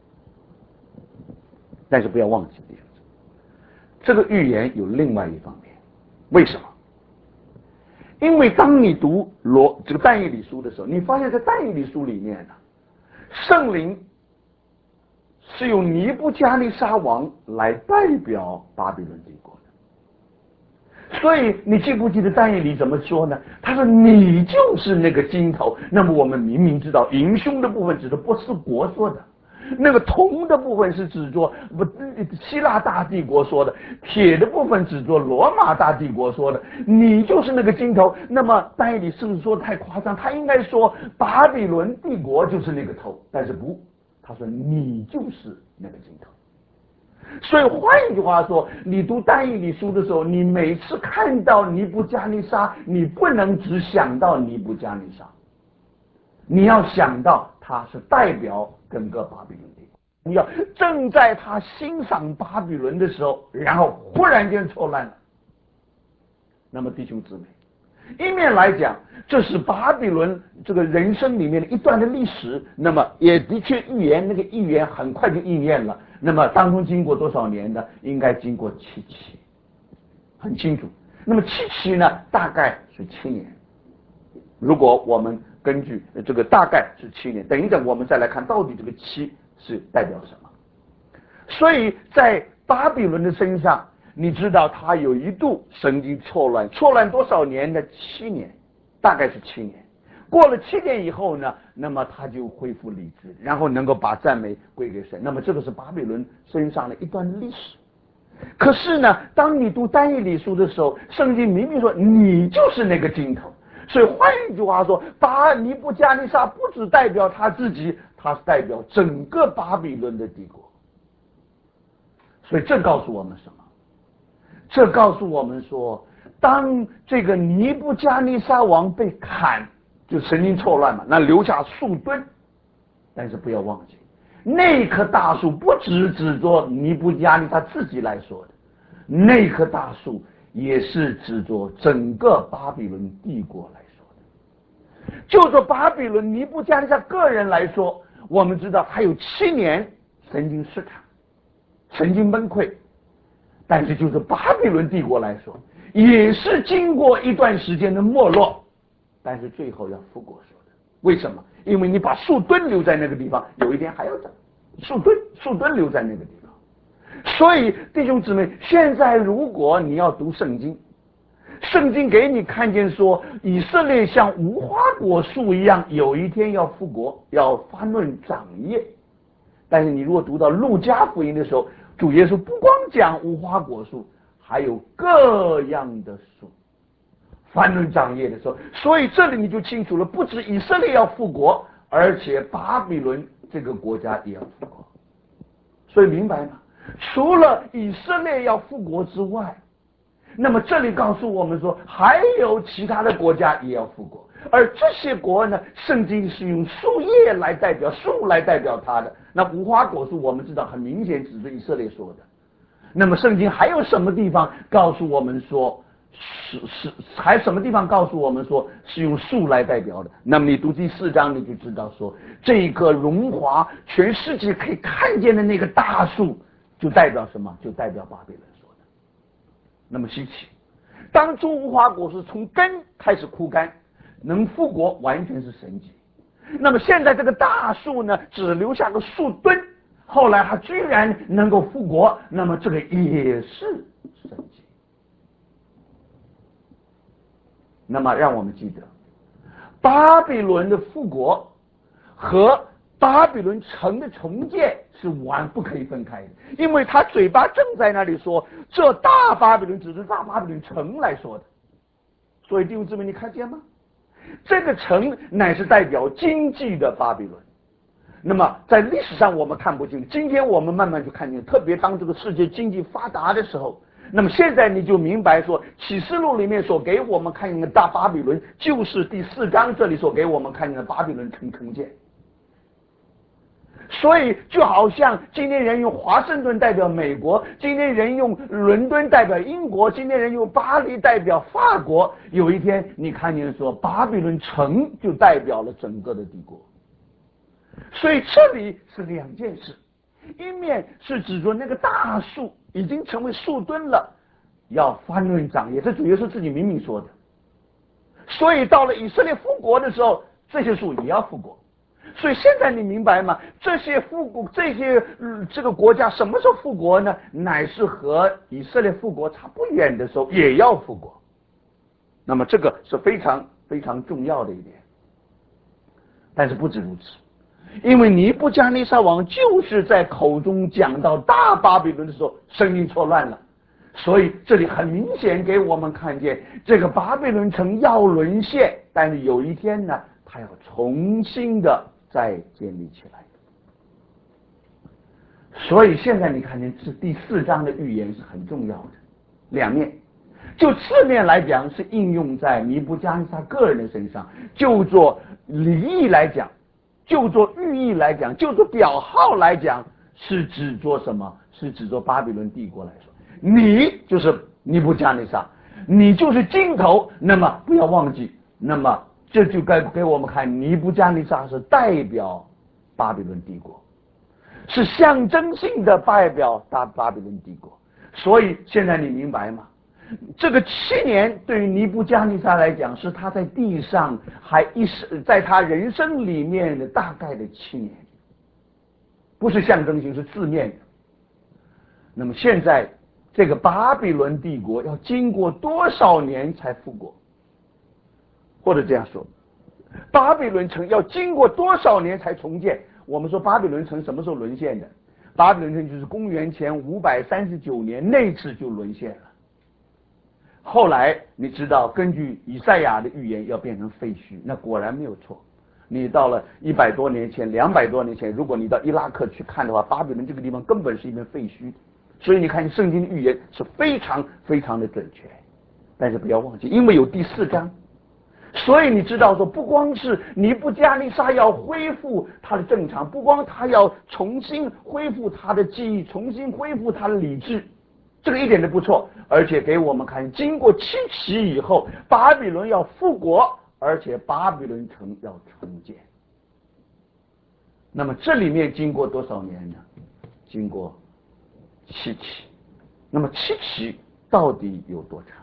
但是不要忘记这个预言有另外一方面。为什么？因为当你读这个但以理书的时候，你发现在但以理书里面呢，圣灵是用尼布甲尼撒王来代表巴比伦帝国的。所以你记不记得但以理怎么说呢？他说你就是那个金头。那么我们明明知道银胸的部分指的不是国说的，那个铜的部分是指着希腊大帝国说的，铁的部分指着罗马大帝国说的。你就是那个金头。那么但以理是不是说太夸张？他应该说巴比伦帝国就是那个头，但是不，他说你就是那个金头。所以换一句话说，你读但以理书的时候，你每次看到尼布甲尼撒，你不能只想到尼布甲尼撒，你要想到他是代表整个巴比伦帝国。你要正在他欣赏巴比伦的时候，然后忽然间错乱了。那么弟兄姊妹，一面来讲，这是巴比伦这个人生里面的一段的历史，那么也的确预言，那个预言很快就应验了。那么当中经过多少年呢？应该经过7期，很清楚。那么7期呢，大概是7年。如果我们根据这个大概是7年。等一等，我们再来看到底这个7是代表什么。所以在巴比伦的身上，你知道他有一度神经错乱多少年呢？7年，大概是7年。过了7年以后呢，那么他就恢复理智，然后能够把赞美归给神。那么这个是巴比伦身上的一段历史。可是呢，当你读但以理书的时候，圣经明明说你就是那个尽头。所以换一句话说，尼布加尼撒不只代表他自己，他是代表整个巴比伦的帝国。所以这告诉我们什么？这告诉我们说，当这个尼布加尼撒王被砍，就神经错乱嘛，那留下树墩。但是不要忘记，那棵大树不只指着尼布加尼撒自己来说的，那棵大树也是指着整个巴比伦帝国来说的。就说巴比伦尼布加尼撒个人来说，我们知道还有7年神经失常，神经崩溃。但是就是巴比伦帝国来说，也是经过一段时间的没落，但是最后要复国说的。为什么？因为你把树墩留在那个地方，有一天还要长树墩留在那个地方。所以弟兄姊妹，现在如果你要读圣经，圣经给你看见说以色列像无花果树一样，有一天要复国，要翻论长叶。但是你如果读到路加福音的时候，主耶稣不光讲无花果树，还有各样的树翻论长叶的时候，所以这里你就清楚了，不止以色列要复国，而且巴比伦这个国家也要复国。所以明白吗？除了以色列要复国之外，那么这里告诉我们说，还有其他的国家也要复国，而这些国呢，圣经是用树叶来代表，树来代表它的。那无花果树我们知道很明显指着以色列说的。那么圣经还有什么地方告诉我们说还什么地方告诉我们说是用树来代表的？那么你读第4章你就知道说，这个荣华全世界可以看见的那个大树就代表什么？就代表巴比伦说的。那么稀奇，当初无花果树从根开始枯干，能复活完全是神迹。那么现在这个大树呢，只留下个树墩，后来它居然能够复活，那么这个也是神迹。那么让我们记得，巴比伦的复国和巴比伦城的重建是不可以分开的，因为他嘴巴正在那里说这大巴比伦只是大巴比伦城来说的。所以弟兄姊妹，你看见吗？这个城乃是代表经济的巴比伦。那么在历史上我们看不清，今天我们慢慢就看见，特别当这个世界经济发达的时候，那么现在你就明白说，启示录里面所给我们看见的大巴比伦，就是第4章这里所给我们看见的巴比伦城重建。所以就好像今天人用华盛顿代表美国，今天人用伦敦代表英国，今天人用巴黎代表法国，有一天你看见说巴比伦城就代表了整个的帝国。所以这里是2件事，一面是指着那个大树已经成为树墩了，要翻论长叶，这主耶稣自己明明说的。所以到了以色列复国的时候，这些树也要复国。所以现在你明白吗？这些这个国家什么时候复国呢？乃是和以色列复国差不远的时候也要复国。那么这个是非常非常重要的一点。但是不止如此，因为尼布加尼撒王就是在口中讲到大巴比伦的时候声音错乱了，所以这里很明显给我们看见这个巴比伦城要沦陷，但是有一天呢，它要重新的再建立起来。所以现在你看见是第4章的预言是很重要的2面，就字面来讲是应用在尼布加尼撒个人的身上，就做礼义来讲，就做寓意来讲，就做表号来讲，是指做什么？是指做巴比伦帝国来说，你就是尼布加尼撒，你就是尽头。那么不要忘记，那么这就该给我们看，尼布加尼撒是代表巴比伦帝国，是象征性的代表巴比伦帝国。所以现在你明白吗？ 这个7年对于尼布加尼撒来讲，是他在地上在他人生里面的大概的7年，不是象征性，是字面的。那么现在这个巴比伦帝国要经过多少年才复国？或者这样说，巴比伦城要经过多少年才重建？我们说巴比伦城什么时候沦陷的？巴比伦城就是公元前539年那次就沦陷了。后来你知道，根据以赛亚的预言要变成废墟，那果然没有错。你到了100多年前、200多年前，如果你到伊拉克去看的话，巴比伦这个地方根本是一片废墟。所以你看圣经的预言是非常非常的准确。但是不要忘记，因为有第4章，所以你知道说，不光是尼布加尼撒要恢复他的正常，不光他要重新恢复他的记忆，重新恢复他的理智，这个一点都不错。而且给我们看，经过7期以后，巴比伦要复国，而且巴比伦城要重建。那么这里面经过多少年呢？经过7期。那么7期到底有多长？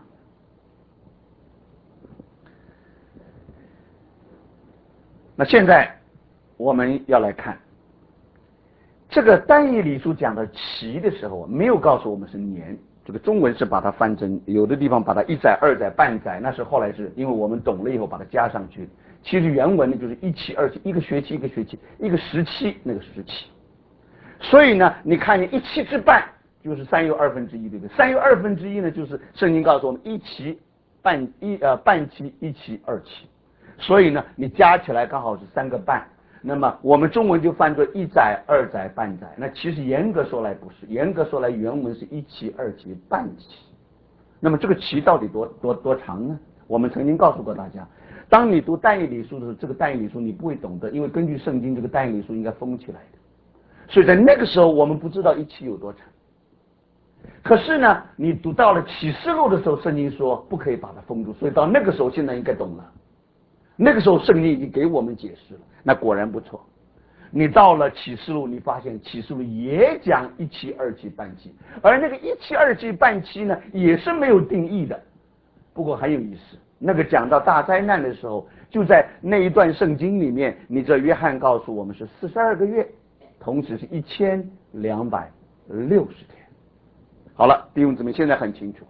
那现在我们要来看这个但以理书讲的期的时候，没有告诉我们是年，这个中文是把它翻成，有的地方把它1载、2载、半载，那是后来是因为我们懂了以后把它加上去。其实原文呢就是1期、2期，一个学期一个学期，一个时期那个时期。所以呢，你看你1期之半就是3又2分之一，对不对？3又2分之一呢，就是圣经告诉我们1期半期、1期、2期。所以呢，你加起来刚好是3个半。那么我们中文就翻作1载、2载、半载。那其实严格说来不是，严格说来原文是1期、2期、半期。那么这个期到底多长呢？我们曾经告诉过大家，当你读但以理书的时候，这个但以理书你不会懂得，因为根据圣经，这个但以理书应该封起来的。所以在那个时候，我们不知道1期有多长。可是呢，你读到了启示录的时候，圣经说不可以把它封住，所以到那个时候，现在应该懂了。那个时候圣经已经给我们解释了，那果然不错。你到了启示录，你发现启示录也讲1期、2期、半期，而那个1期、2期、半期呢，也是没有定义的。不过很有意思，那个讲到大灾难的时候，就在那一段圣经里面，你这约翰告诉我们是42个月，同时是1260天。好了，弟兄姊妹，现在很清楚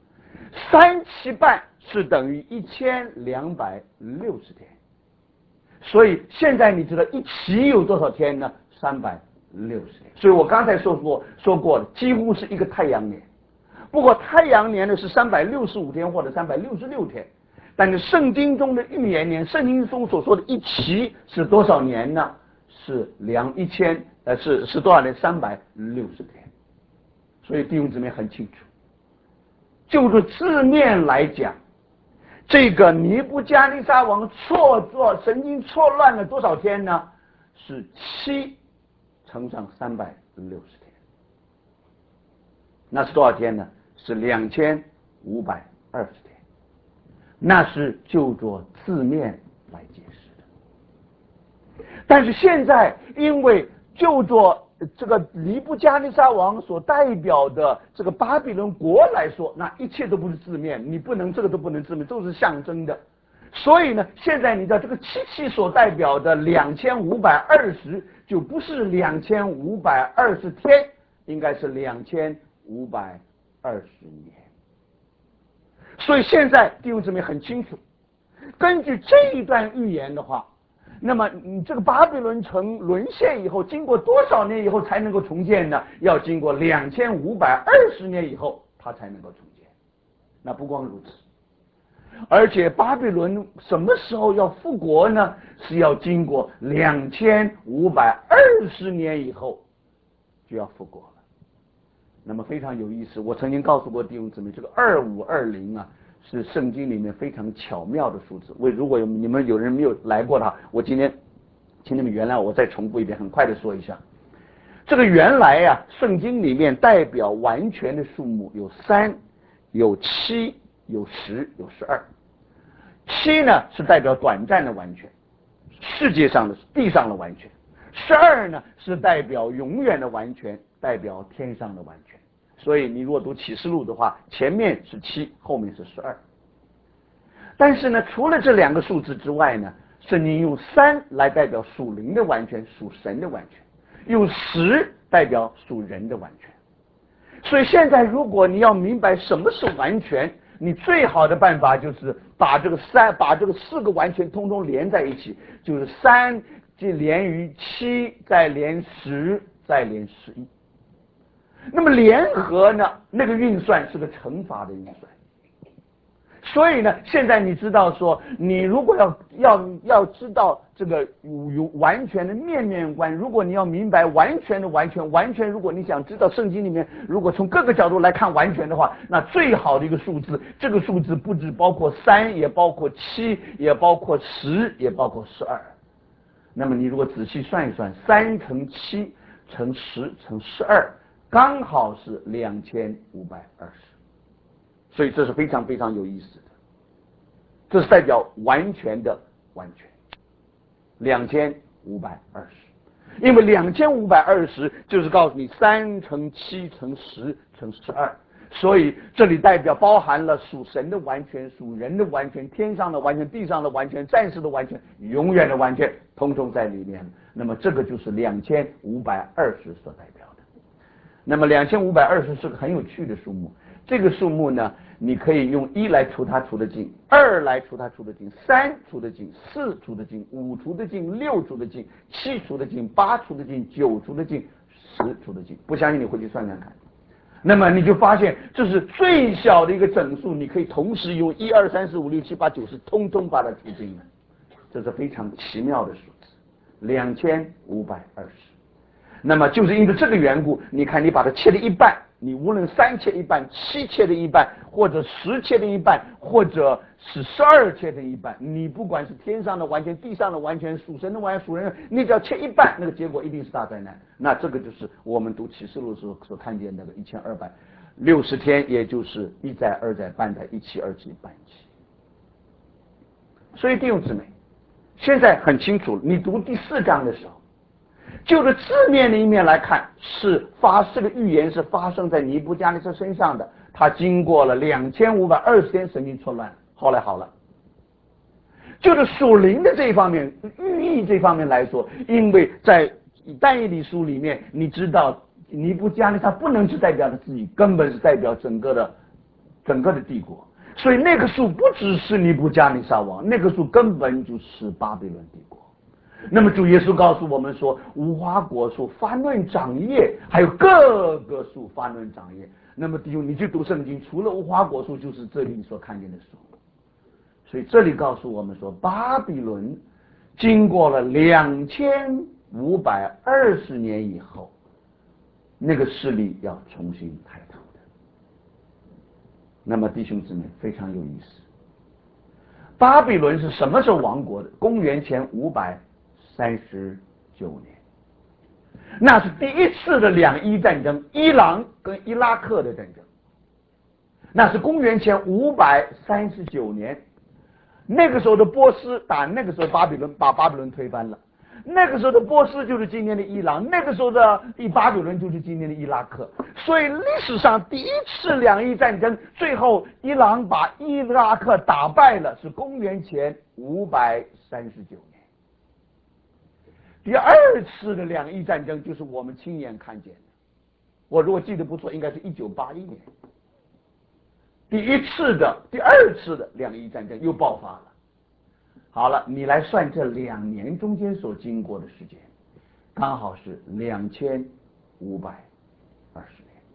，3期半是等于1260天。所以现在你知道1期有多少天呢？360天。所以我刚才说过了，几乎是一个太阳年。不过太阳年呢是365天或者366天，但是圣经中的预言年，圣经中所说的1期是多少年呢？是是多少年？360天。所以弟兄姊妹很清楚，就着字面来讲，这个尼布加尼撒王神经错乱了多少天呢？是7乘上360天，那是多少天呢？是2520天。那是就着字面来解释的。但是现在因为就着这个尼布加尼撒王所代表的这个巴比伦国来说，那一切都不是字面，你不能这个都不能字面，都是象征的。所以呢，现在你知道这个7期所代表的2520就不是2520天，应该是2520年。所以现在弟兄姊妹很清楚，根据这一段预言的话，那么你这个巴比伦城沦陷以后，经过多少年以后才能够重建呢？要经过2520年以后，它才能够重建。那不光如此，而且巴比伦什么时候要复国呢？是要经过2520年以后就要复国了。那么非常有意思，我曾经告诉过弟兄姊妹，这个2520啊，是圣经里面非常巧妙的数字。如果你们有人没有来过的话，我今天请你们原谅我再重复一遍，很快的说一下。这个原来呀，圣经里面代表完全的数目有3、有7、有10、有12。7呢是代表短暂的完全，世界上的地上的完全；12呢是代表永远的完全，代表天上的完全。 所以你如果读启示录的话，前面是7，后面是12。但是呢，除了这2个数字之外呢，圣经用3来代表属灵的完全，属神的完全，用10代表属人的完全。所以现在如果你要明白什么是完全，你最好的办法就是把这个4个完全通通连在一起，就是3就连于7，再连10，再连11。那么联合呢，那个运算是个乘法的运算。所以呢，现在你知道说，你如果要知道这个有完全的面面观，如果你要明白完全的完全，如果你想知道圣经里面如果从各个角度来看完全的话，那最好的一个数字，这个数字不只包括3，也包括7，也包括10，也包括12。那么你如果仔细算一算，3乘7乘10乘12，刚好是2520。所以这是非常非常有意思的，这是代表完全的完全，2520。因为2520就是告诉你3乘7乘10乘12，所以这里代表包含了属神的完全，属人的完全，天上的完全，地上的完全，暂时的完全，永远的完全，通通在里面。那么这个就是2520所代表的。那么2520是个很有趣的数目，这个数目呢，你可以用1来除它除得尽，2来除它除得尽，3除得尽，4除得尽，5除得尽，6除得尽，7除得尽，8除得尽，9除得尽，10除得尽。不相信你回去算算看。那么你就发现这是最小的一个整数，你可以同时用1、2、3、4、5、6、7、8、9、10通通把它除尽了，这是非常奇妙的数字，2520。那么就是因为这个缘故，你看你把它切了一半，你无论3切一半、7切的一半，或者10切的一半，或者是12切的一半，你不管是天上的完全、地上的完全、属神的完全、属人的，你只要切一半，那个结果一定是大灾难。那这个就是我们读启示录的时候所看见那个1260天，也就是1载、2载、半载、1期、2期、半期。所以弟兄姊妹，现在很清楚了，你读第4章的时候，就着字面的一面来看，这个预言是发生在尼布加尼撒身上的，他经过了2520天神经错乱，后来好了。就是属灵的这一方面，寓意这方面来说，因为在但以理书里面，你知道尼布加尼撒不能只代表他自己，根本是代表整个的帝国，所以那个数不只是尼布加尼撒王，那个数根本就是巴比伦帝国。那么主耶稣告诉我们说，无花果树发嫩长叶，还有各个树发嫩长叶。那么弟兄，你去读圣经，除了无花果树，就是这里你所看见的树。所以这里告诉我们说，巴比伦经过了2520年以后，那个势力要重新抬头的。那么弟兄姊妹，非常有意思，巴比伦是什么时候亡国的？公元前539年，那是第一次的两伊战争，伊朗跟伊拉克的战争。那是公元前539年，那个时候的波斯打那个时候巴比伦，把巴比伦推翻了。那个时候的波斯就是今天的伊朗，那个时候的巴比伦就是今天的伊拉克。所以历史上第一次两伊战争，最后伊朗把伊拉克打败了，是公元前539年。第二次的两伊战争就是我们亲眼看见的，我如果记得不错，应该是1981年。第二次的两伊战争又爆发了。好了，你来算这2年中间所经过的时间，刚好是2520年。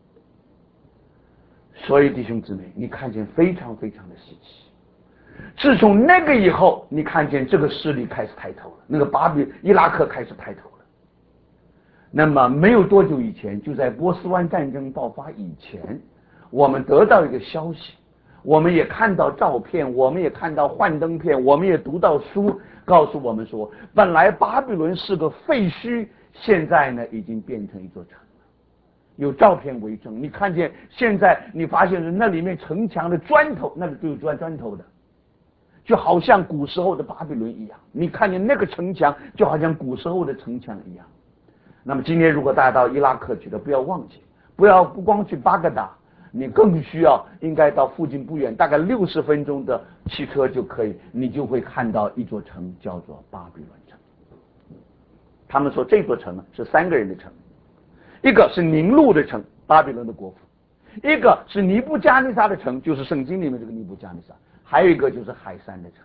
所以弟兄姊妹，你看见非常非常的稀奇。自从那个以后，你看见这个势力开始抬头了，那个伊拉克开始抬头了。那么没有多久以前，就在波斯湾战争爆发以前，我们得到一个消息，我们也看到照片，我们也看到幻灯片，我们也读到书，告诉我们说，本来巴比伦是个废墟，现在呢已经变成一座城了。有照片为证，你看见现在你发现那里面城墙的砖头，那个就有砖头的，就好像古时候的巴比伦一样。你看见那个城墙，就好像古时候的城墙一样。那么今天如果大家到伊拉克去的，不要忘记， 不光去巴格达，你更需要应该到附近不远，大概60分钟的汽车就可以，你就会看到一座城，叫做巴比伦城。他们说这座城是3个人的城，一个是宁录的城，巴比伦的国父；一个是尼布加尼撒的城，就是圣经里面这个尼布加尼撒；还有一个就是海山的城。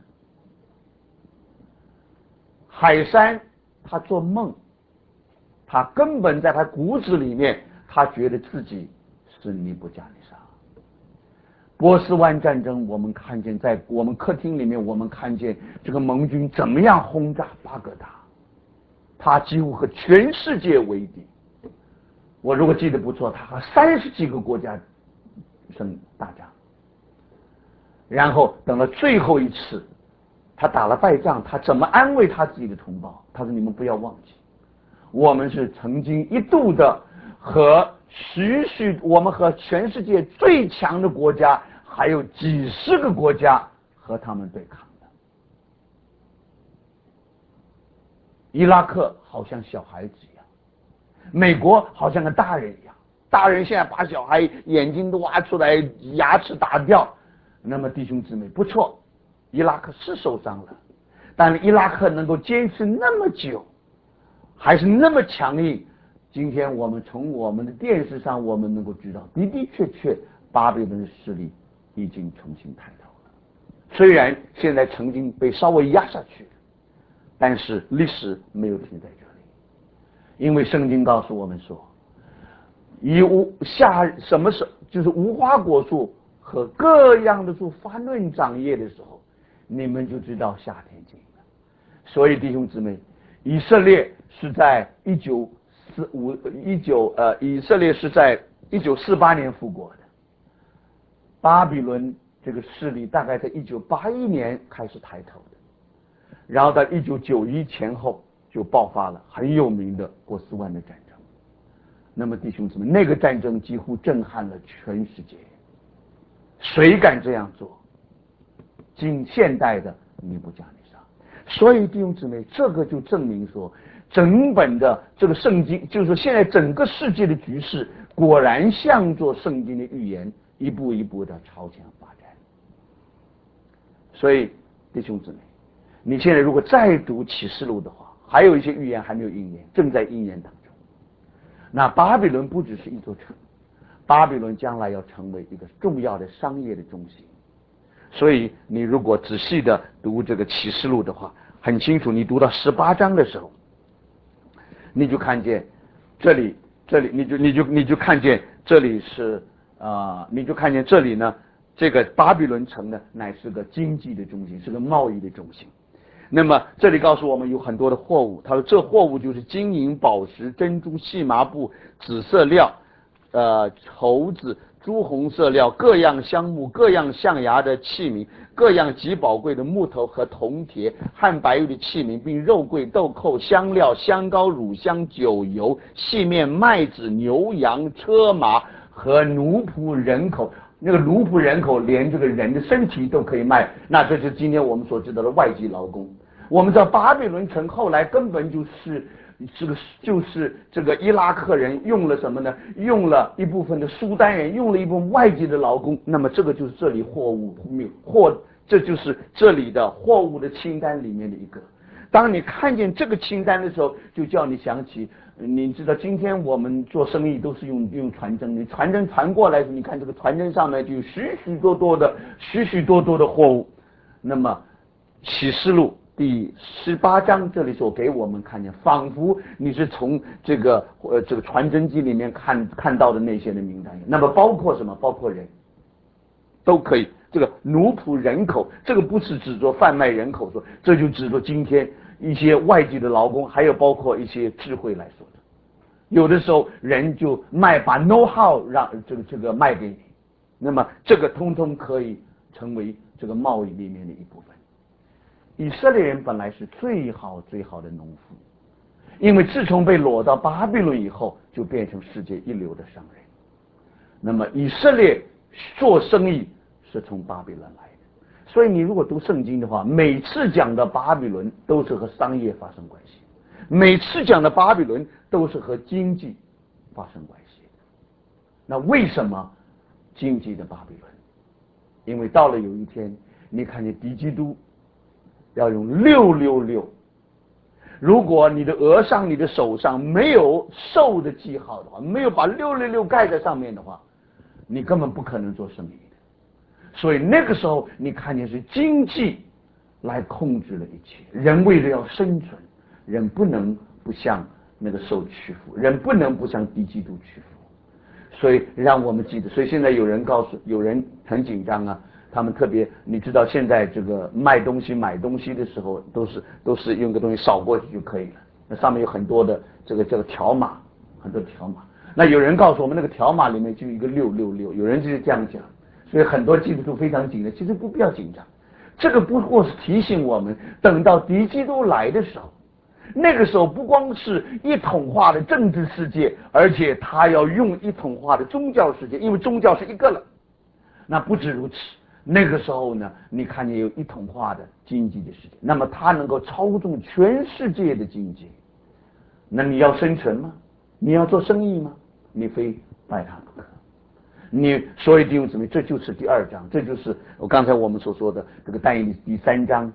海山他做梦，他根本在他骨子里面，他觉得自己是尼布加尼撒。波斯湾战争，我们看见在我们客厅里面，我们看见这个盟军怎么样轰炸巴格达，他几乎和全世界为敌。我如果记得不错，他和30几个国家打仗，然后等了最后一次，他打了败仗，他怎么安慰他自己的同胞？他说：“你们不要忘记，我们是曾经一度的我们和全世界最强的国家，还有几十个国家和他们对抗的。伊拉克好像小孩子一样，美国好像个大人一样，大人现在把小孩眼睛都挖出来，牙齿打掉。那么弟兄姊妹，不错，伊拉克是受伤了，但伊拉克能够坚持那么久，还是那么强硬。今天我们从我们的电视上，我们能够知道，的的确确，巴比伦的势力已经重新抬头了。虽然现在曾经被稍微压下去，但是历史没有停在这里，因为圣经告诉我们说，什么时就是无花果树和各样的树发嫩长叶的时候，你们就知道夏天近了。所以弟兄姊妹，以色列是在1948年复国的，巴比伦这个势力大概在1981年开始抬头的，然后到1991前后就爆发了很有名的波斯湾的战争。那么弟兄姊妹，那个战争几乎震撼了全世界，谁敢这样做？现代的尼布加尼撒。所以弟兄姊妹，这个就证明说，整本的这个圣经，就是说现在整个世界的局势，果然像做圣经的预言，一步一步的朝前发展。所以弟兄姊妹，你现在如果再读启示录的话，还有一些预言还没有应验，正在应验当中。那巴比伦不只是一座城，巴比伦将来要成为一个重要的商业的中心。所以你如果仔细的读这个启示录的话，很清楚，你读到18章的时候，你就看见这里你就看见这里是你就看见这里呢，这个巴比伦城呢乃是个经济的中心，是个贸易的中心。那么这里告诉我们有很多的货物，他说这货物就是金银宝石珍珠细麻布紫色料绸子朱红色料各样香木各样象牙的器皿各样极宝贵的木头和铜铁汉白玉的器皿，并肉桂豆蔻香料香膏乳香酒油细面麦子牛羊车马和奴仆人口。那个奴仆人口连这个人的身体都可以卖，那这是今天我们所知道的外籍劳工。我们知道巴比伦城后来根本就是这个伊拉克人用了什么呢？用了一部分的苏丹人，用了一部分外籍的劳工。那么这个就是这里这就是这里的货物的清单里面的一个。当你看见这个清单的时候，就叫你想起，你知道今天我们做生意都是用传真，你传真传过来，你看这个传真上面就有许许多多的货物。那么启示录第18章这里所给我们看见，仿佛你是从这个传真机里面看到的那些的名单。那么包括什么？包括人都可以。这个奴仆人口，这个不是指着贩卖人口说，这就指着今天一些外籍的劳工，还有包括一些智慧来说的。有的时候人就把 know how 让这个卖给你，那么这个通通可以成为这个贸易里面的一部分。以色列人本来是最好的农夫，因为自从被掳到巴比伦以后，就变成世界一流的商人。那么以色列做生意是从巴比伦来的，所以你如果读圣经的话，每次讲的巴比伦都是和商业发生关系，每次讲的巴比伦都是和经济发生关系的。 那为什么经济的巴比伦？因为到了有一天，你看见敌基督要用666，如果你的额上、你的手上没有兽的记号的话，没有把666盖在上面的话，你根本不可能做生意的。所以那个时候，你看见是经济来控制了一切。人为了要生存，人不能不向那个兽屈服，人不能不向敌基督屈服。所以让我们记得，所以现在有人很紧张啊，他们特别，你知道现在这个卖东西买东西的时候，都是用个东西扫过去就可以了，那上面有很多的这个叫条码，很多条码。那有人告诉我们，那个条码里面就一个666，有人就是这样讲，所以很多基督徒非常紧张，其实不必要紧张，这个不过是提醒我们，等到敌基督来的时候。那个时候不光是一统化的政治世界，而且他要用一统化的宗教世界，因为宗教是一个了。那不止如此，那个时候呢，你看见有一统化的经济的世界，那么他能够操纵全世界的经济。那你要生存吗？你要做生意吗？你非拜他不可。所以弟兄姊妹，这就是第2章，这就是刚才我们所说的这个但以理第3章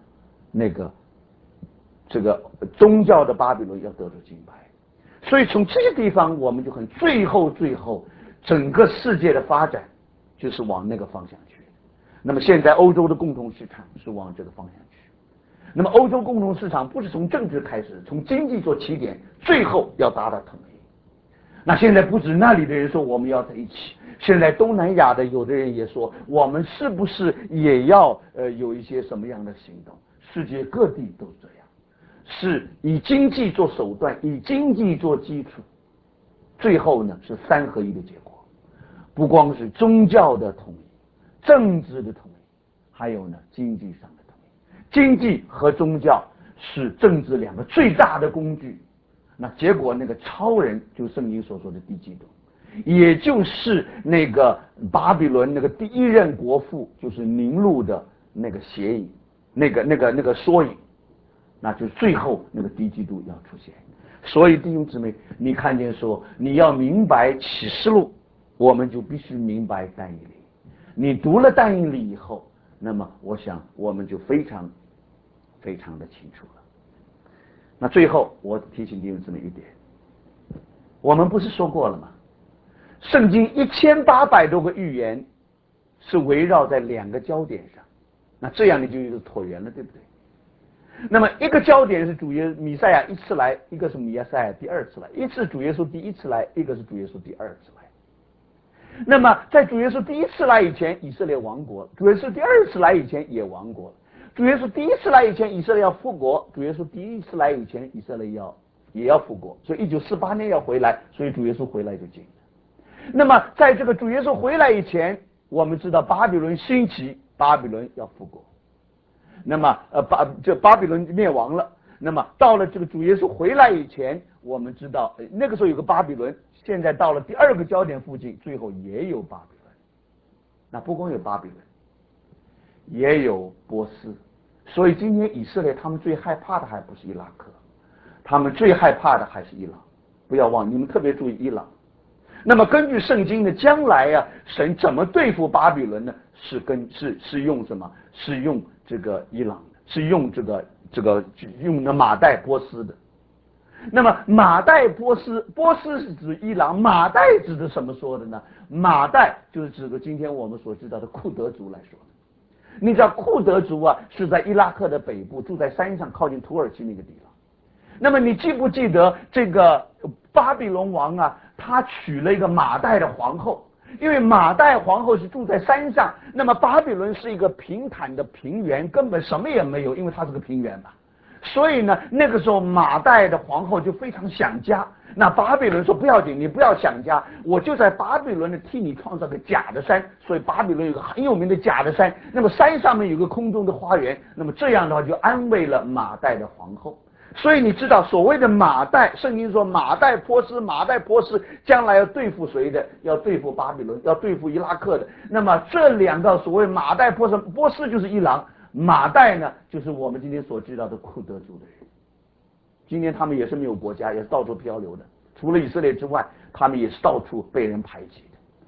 这个宗教的巴比伦要得到敬拜。所以从这个地方我们就最后整个世界的发展就是往那个方向去。那么现在欧洲的共同市场是往这个方向去。那么欧洲共同市场不是从政治开始，从经济做起点，最后要达到统一。那现在不止那里的人说我们要在一起，现在东南亚的有的人也说我们是不是也要有一些什么样的行动？世界各地都这样。是以经济做手段，以经济做基础，最后呢是3合1的结果。不光是宗教的统一，政治的统一，还有呢经济上的统一。经济和宗教是政治2个最大的工具。那结果那个超人就是圣经所说的敌基督，也就是那个巴比伦那个第1任国父，就是宁录的那个写影，那个缩影。那就最后那个敌基督要出现。所以弟兄姊妹，你看见说你要明白启示录，我们就必须明白但以理。你读了但以理以后，那么我想我们就非常非常的清楚了。那最后我提醒弟兄姊妹一点，我们不是说过了吗？圣经1800多个预言是围绕在2个焦点上，那这样你就有椭圆了，对不对？那么一个焦点是弥赛亚1次来，一个是弥赛亚第2次来，一次主耶稣第1次来，一个是主耶稣第2次来。那么在主耶稣第1次来以前，以色列亡国；主耶稣第2次来以前也亡国。主耶稣第1次来以前，以色列要复国；主耶稣第1次来以前，以色列也要复国。所以1948年要回来，所以主耶稣回来就近了。那么在这个主耶稣回来以前，我们知道巴比伦兴起，巴比伦要复国。那么巴比伦灭亡了。那么到了这个主耶稣回来以前，我们知道那个时候有个巴比伦，现在到了第2个焦点附近，最后也有巴比伦。那不光有巴比伦，也有波斯。所以今天以色列他们最害怕的还不是伊拉克，他们最害怕的还是伊朗。不要忘，你们特别注意伊朗。那么根据圣经的将来啊，神怎么对付巴比伦呢？是用什么？是用这个伊朗的，是用用的马代波斯的。那么马代波斯是指伊朗，马代指的什么说的呢？马代就是指的今天我们所知道的库德族来说的。你知道库德族啊是在伊拉克的北部，住在山上靠近土耳其那个地方。那么你记不记得这个巴比伦王啊，他娶了一个马代的皇后，因为马代皇后是住在山上，那么巴比伦是一个平坦的平原，根本什么也没有，因为它是个平原嘛。所以呢，那个时候马代的皇后就非常想家。那巴比伦说不要紧，你不要想家，我就在巴比伦呢替你创造个假的山。所以巴比伦有个很有名的假的山，那么山上面有个空中的花园，那么这样的话就安慰了马代的皇后。所以你知道所谓的马代，圣经说马代波斯将来要对付谁的？要对付巴比伦，要对付伊拉克的。那么这2个所谓马代波斯就是伊朗，马代呢就是我们今天所知道的库德族的人。今天他们也是没有国家，也是到处漂流的，除了以色列之外，他们也是到处被人排挤的。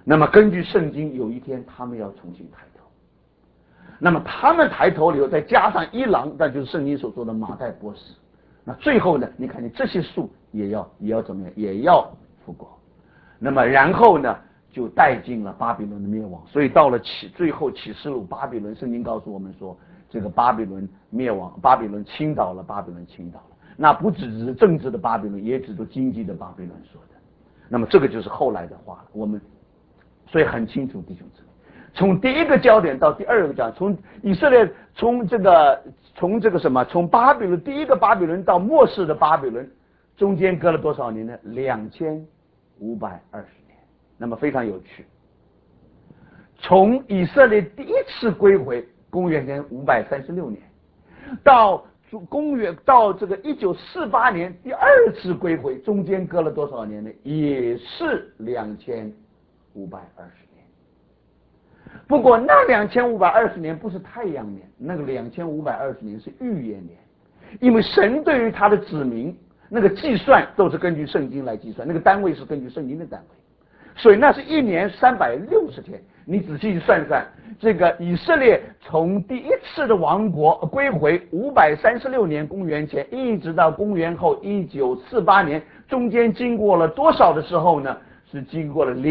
那么根据圣经，有一天他们要重新抬头。那么他们抬头了以后，再加上伊朗，那就是圣经所说的马代波斯。那最后呢，你看见这些树也要怎么样？也要复国。那么然后呢，就带进了巴比伦的灭亡。所以到了最后启示录，巴比伦，圣经告诉我们说，这个巴比伦灭亡，巴比伦倾倒了，巴比伦倾倒了。那不只是政治的巴比伦，也指着经济的巴比伦说的。那么这个就是后来的话了。我们所以很清楚，弟兄姊妹，从第一个焦点到第二个焦点，从以色列从这个什么，从巴比伦第一个巴比伦到末世的巴比伦，中间隔了多少年呢？2520年。那么非常有趣。从以色列第一次归回，公元前536年，到这个1948年第二次归回，中间隔了多少年呢？也是2520年。不过那2520年不是太阳年，那个2520年是预言年，因为神对于他的子民那个计算都是根据圣经来计算，那个单位是根据圣经的单位，所以那是1年360天。你仔细算算，这个以色列从第一次的亡国归回536年公元前，一直到公元后1948年，中间经过了多少的时候呢？是经过了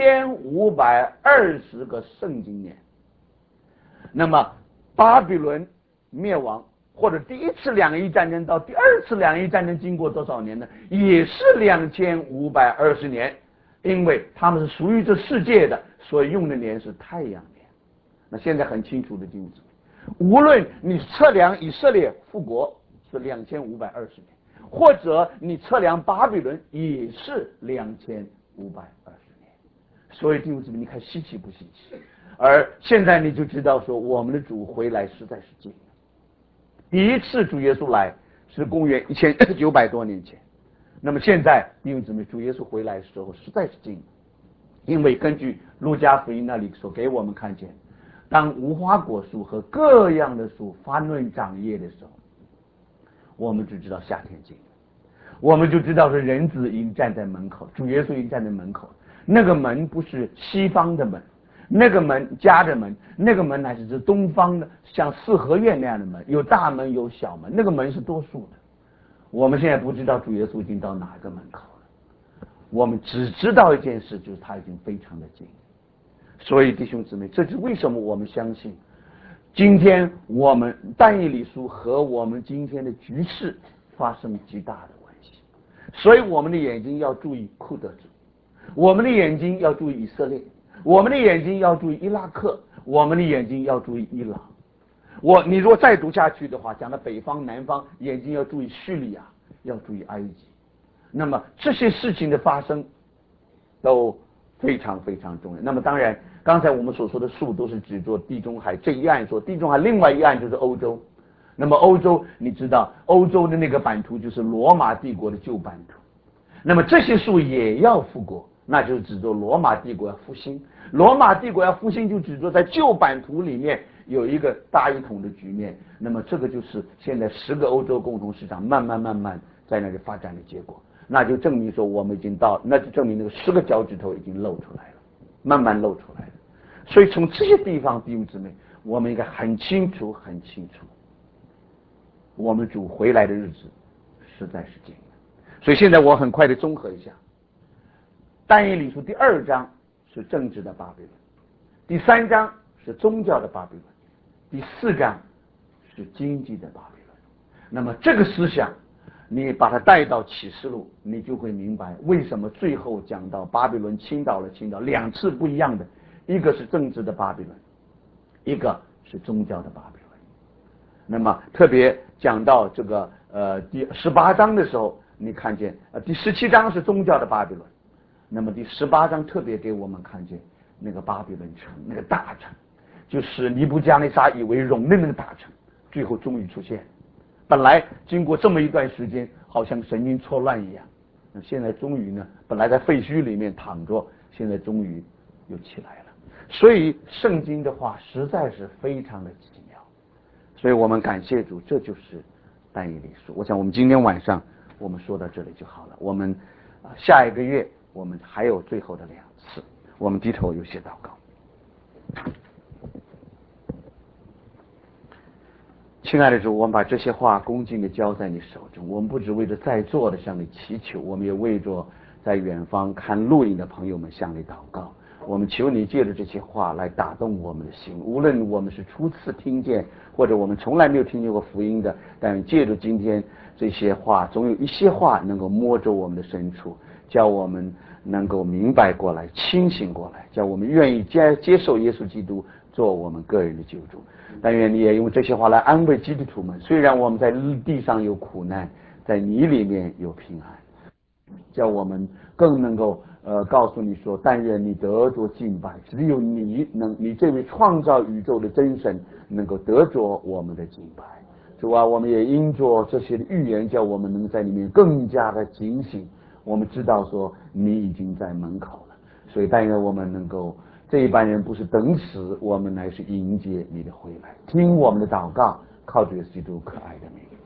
2520个圣经年。那么巴比伦灭亡，或者第一次两伊战争到第二次两伊战争经过多少年呢？也是2520年，因为他们是属于这世界的，所以用的年是太阳年。那现在很清楚的镜子，无论你测量以色列复国是2520年，或者你测量巴比伦也是2520年。所以弟兄姊妹，你看稀奇不稀奇？而现在你就知道说，我们的主回来实在是近了。第一次主耶稣来是公元1900多年前，那么现在弟兄姊妹，主耶稣回来的时候实在是近了。因为根据路加福音那里所给我们看见，当无花果树和各样的树发嫩长叶的时候，我们就知道夏天近了，我们就知道是人子已经站在门口，主耶稣已经站在门口。那个门不是西方的门，那个门家的门，那个门乃是指东方的，像四合院那样的门，有大门有小门，那个门是多数的。我们现在不知道主耶稣已经到哪个门口了，我们只知道一件事，就是他已经非常的近。所以弟兄姊妹，这是为什么我们相信今天我们但以理书和我们今天的局势发生极大的关系。所以我们的眼睛要注意库德族，我们的眼睛要注意以色列，我们的眼睛要注意伊拉克，我们的眼睛要注意伊朗。你如果再读下去的话，讲到北方南方，眼睛要注意叙利亚，要注意埃及。那么这些事情的发生都非常非常重要。那么当然刚才我们所说的树都是指着地中海这一岸，说地中海另外一岸就是欧洲。那么欧洲你知道，欧洲的那个版图就是罗马帝国的旧版图，那么这些树也要复国，那就是指着罗马帝国要复兴。罗马帝国要复兴，就指着在旧版图里面有一个大一统的局面。那么这个就是现在10个欧洲共同市场慢慢在那里发展的结果。那就证明说我们已经到，那就证明那个10个脚趾头已经露出来了，慢慢露出来了。所以从这些地方弟兄姊妹，我们应该很清楚我们主回来的日子实在是近了。所以现在我很快的综合一下，但以理书第2章是政治的巴比伦，第3章是宗教的巴比伦，第4章是经济的巴比伦。那么这个思想你把它带到启示录，你就会明白为什么最后讲到巴比伦倾倒2次不一样的，一个是政治的巴比伦，一个是宗教的巴比伦。那么特别讲到这个第18章的时候，你看见第17章是宗教的巴比伦，那么第18章特别给我们看见那个巴比伦城，那个大城，就是尼布加内撒以为荣的那个大城，最后终于出现。本来经过这么一段时间，好像神经错乱一样，现在终于呢，本来在废墟里面躺着，现在终于又起来了。所以圣经的话实在是非常的奇妙，所以我们感谢主，这就是但以理书。我想我们今天晚上我们说到这里就好了，我们下一个月我们还有最后的2次， 我们低头有些祷告。亲爱的主，我们把这些话恭敬地交在你手中。我们不只为着在座的向你祈求，我们也为着在远方看录影的朋友们向你祷告。我们求你借着这些话来打动我们的心，无论我们是初次听见，或者我们从来没有听见过福音的，但借着今天这些话，总有一些话能够摸着我们的深处，叫我们能够明白过来，清醒过来，叫我们愿意接受耶稣基督做我们个人的救主。但愿你也用这些话来安慰基督徒们，虽然我们在地上有苦难，在你里面有平安，叫我们更能够告诉你说，但愿你得着敬拜，只有你这位创造宇宙的真神能够得着我们的敬拜。主啊，我们也因着这些的预言，叫我们能在里面更加的警醒。我们知道说你已经在门口了，所以但愿我们能够，这一般人不是等死，我们乃是迎接你的回来。听我们的祷告，靠主耶稣基督可爱的名。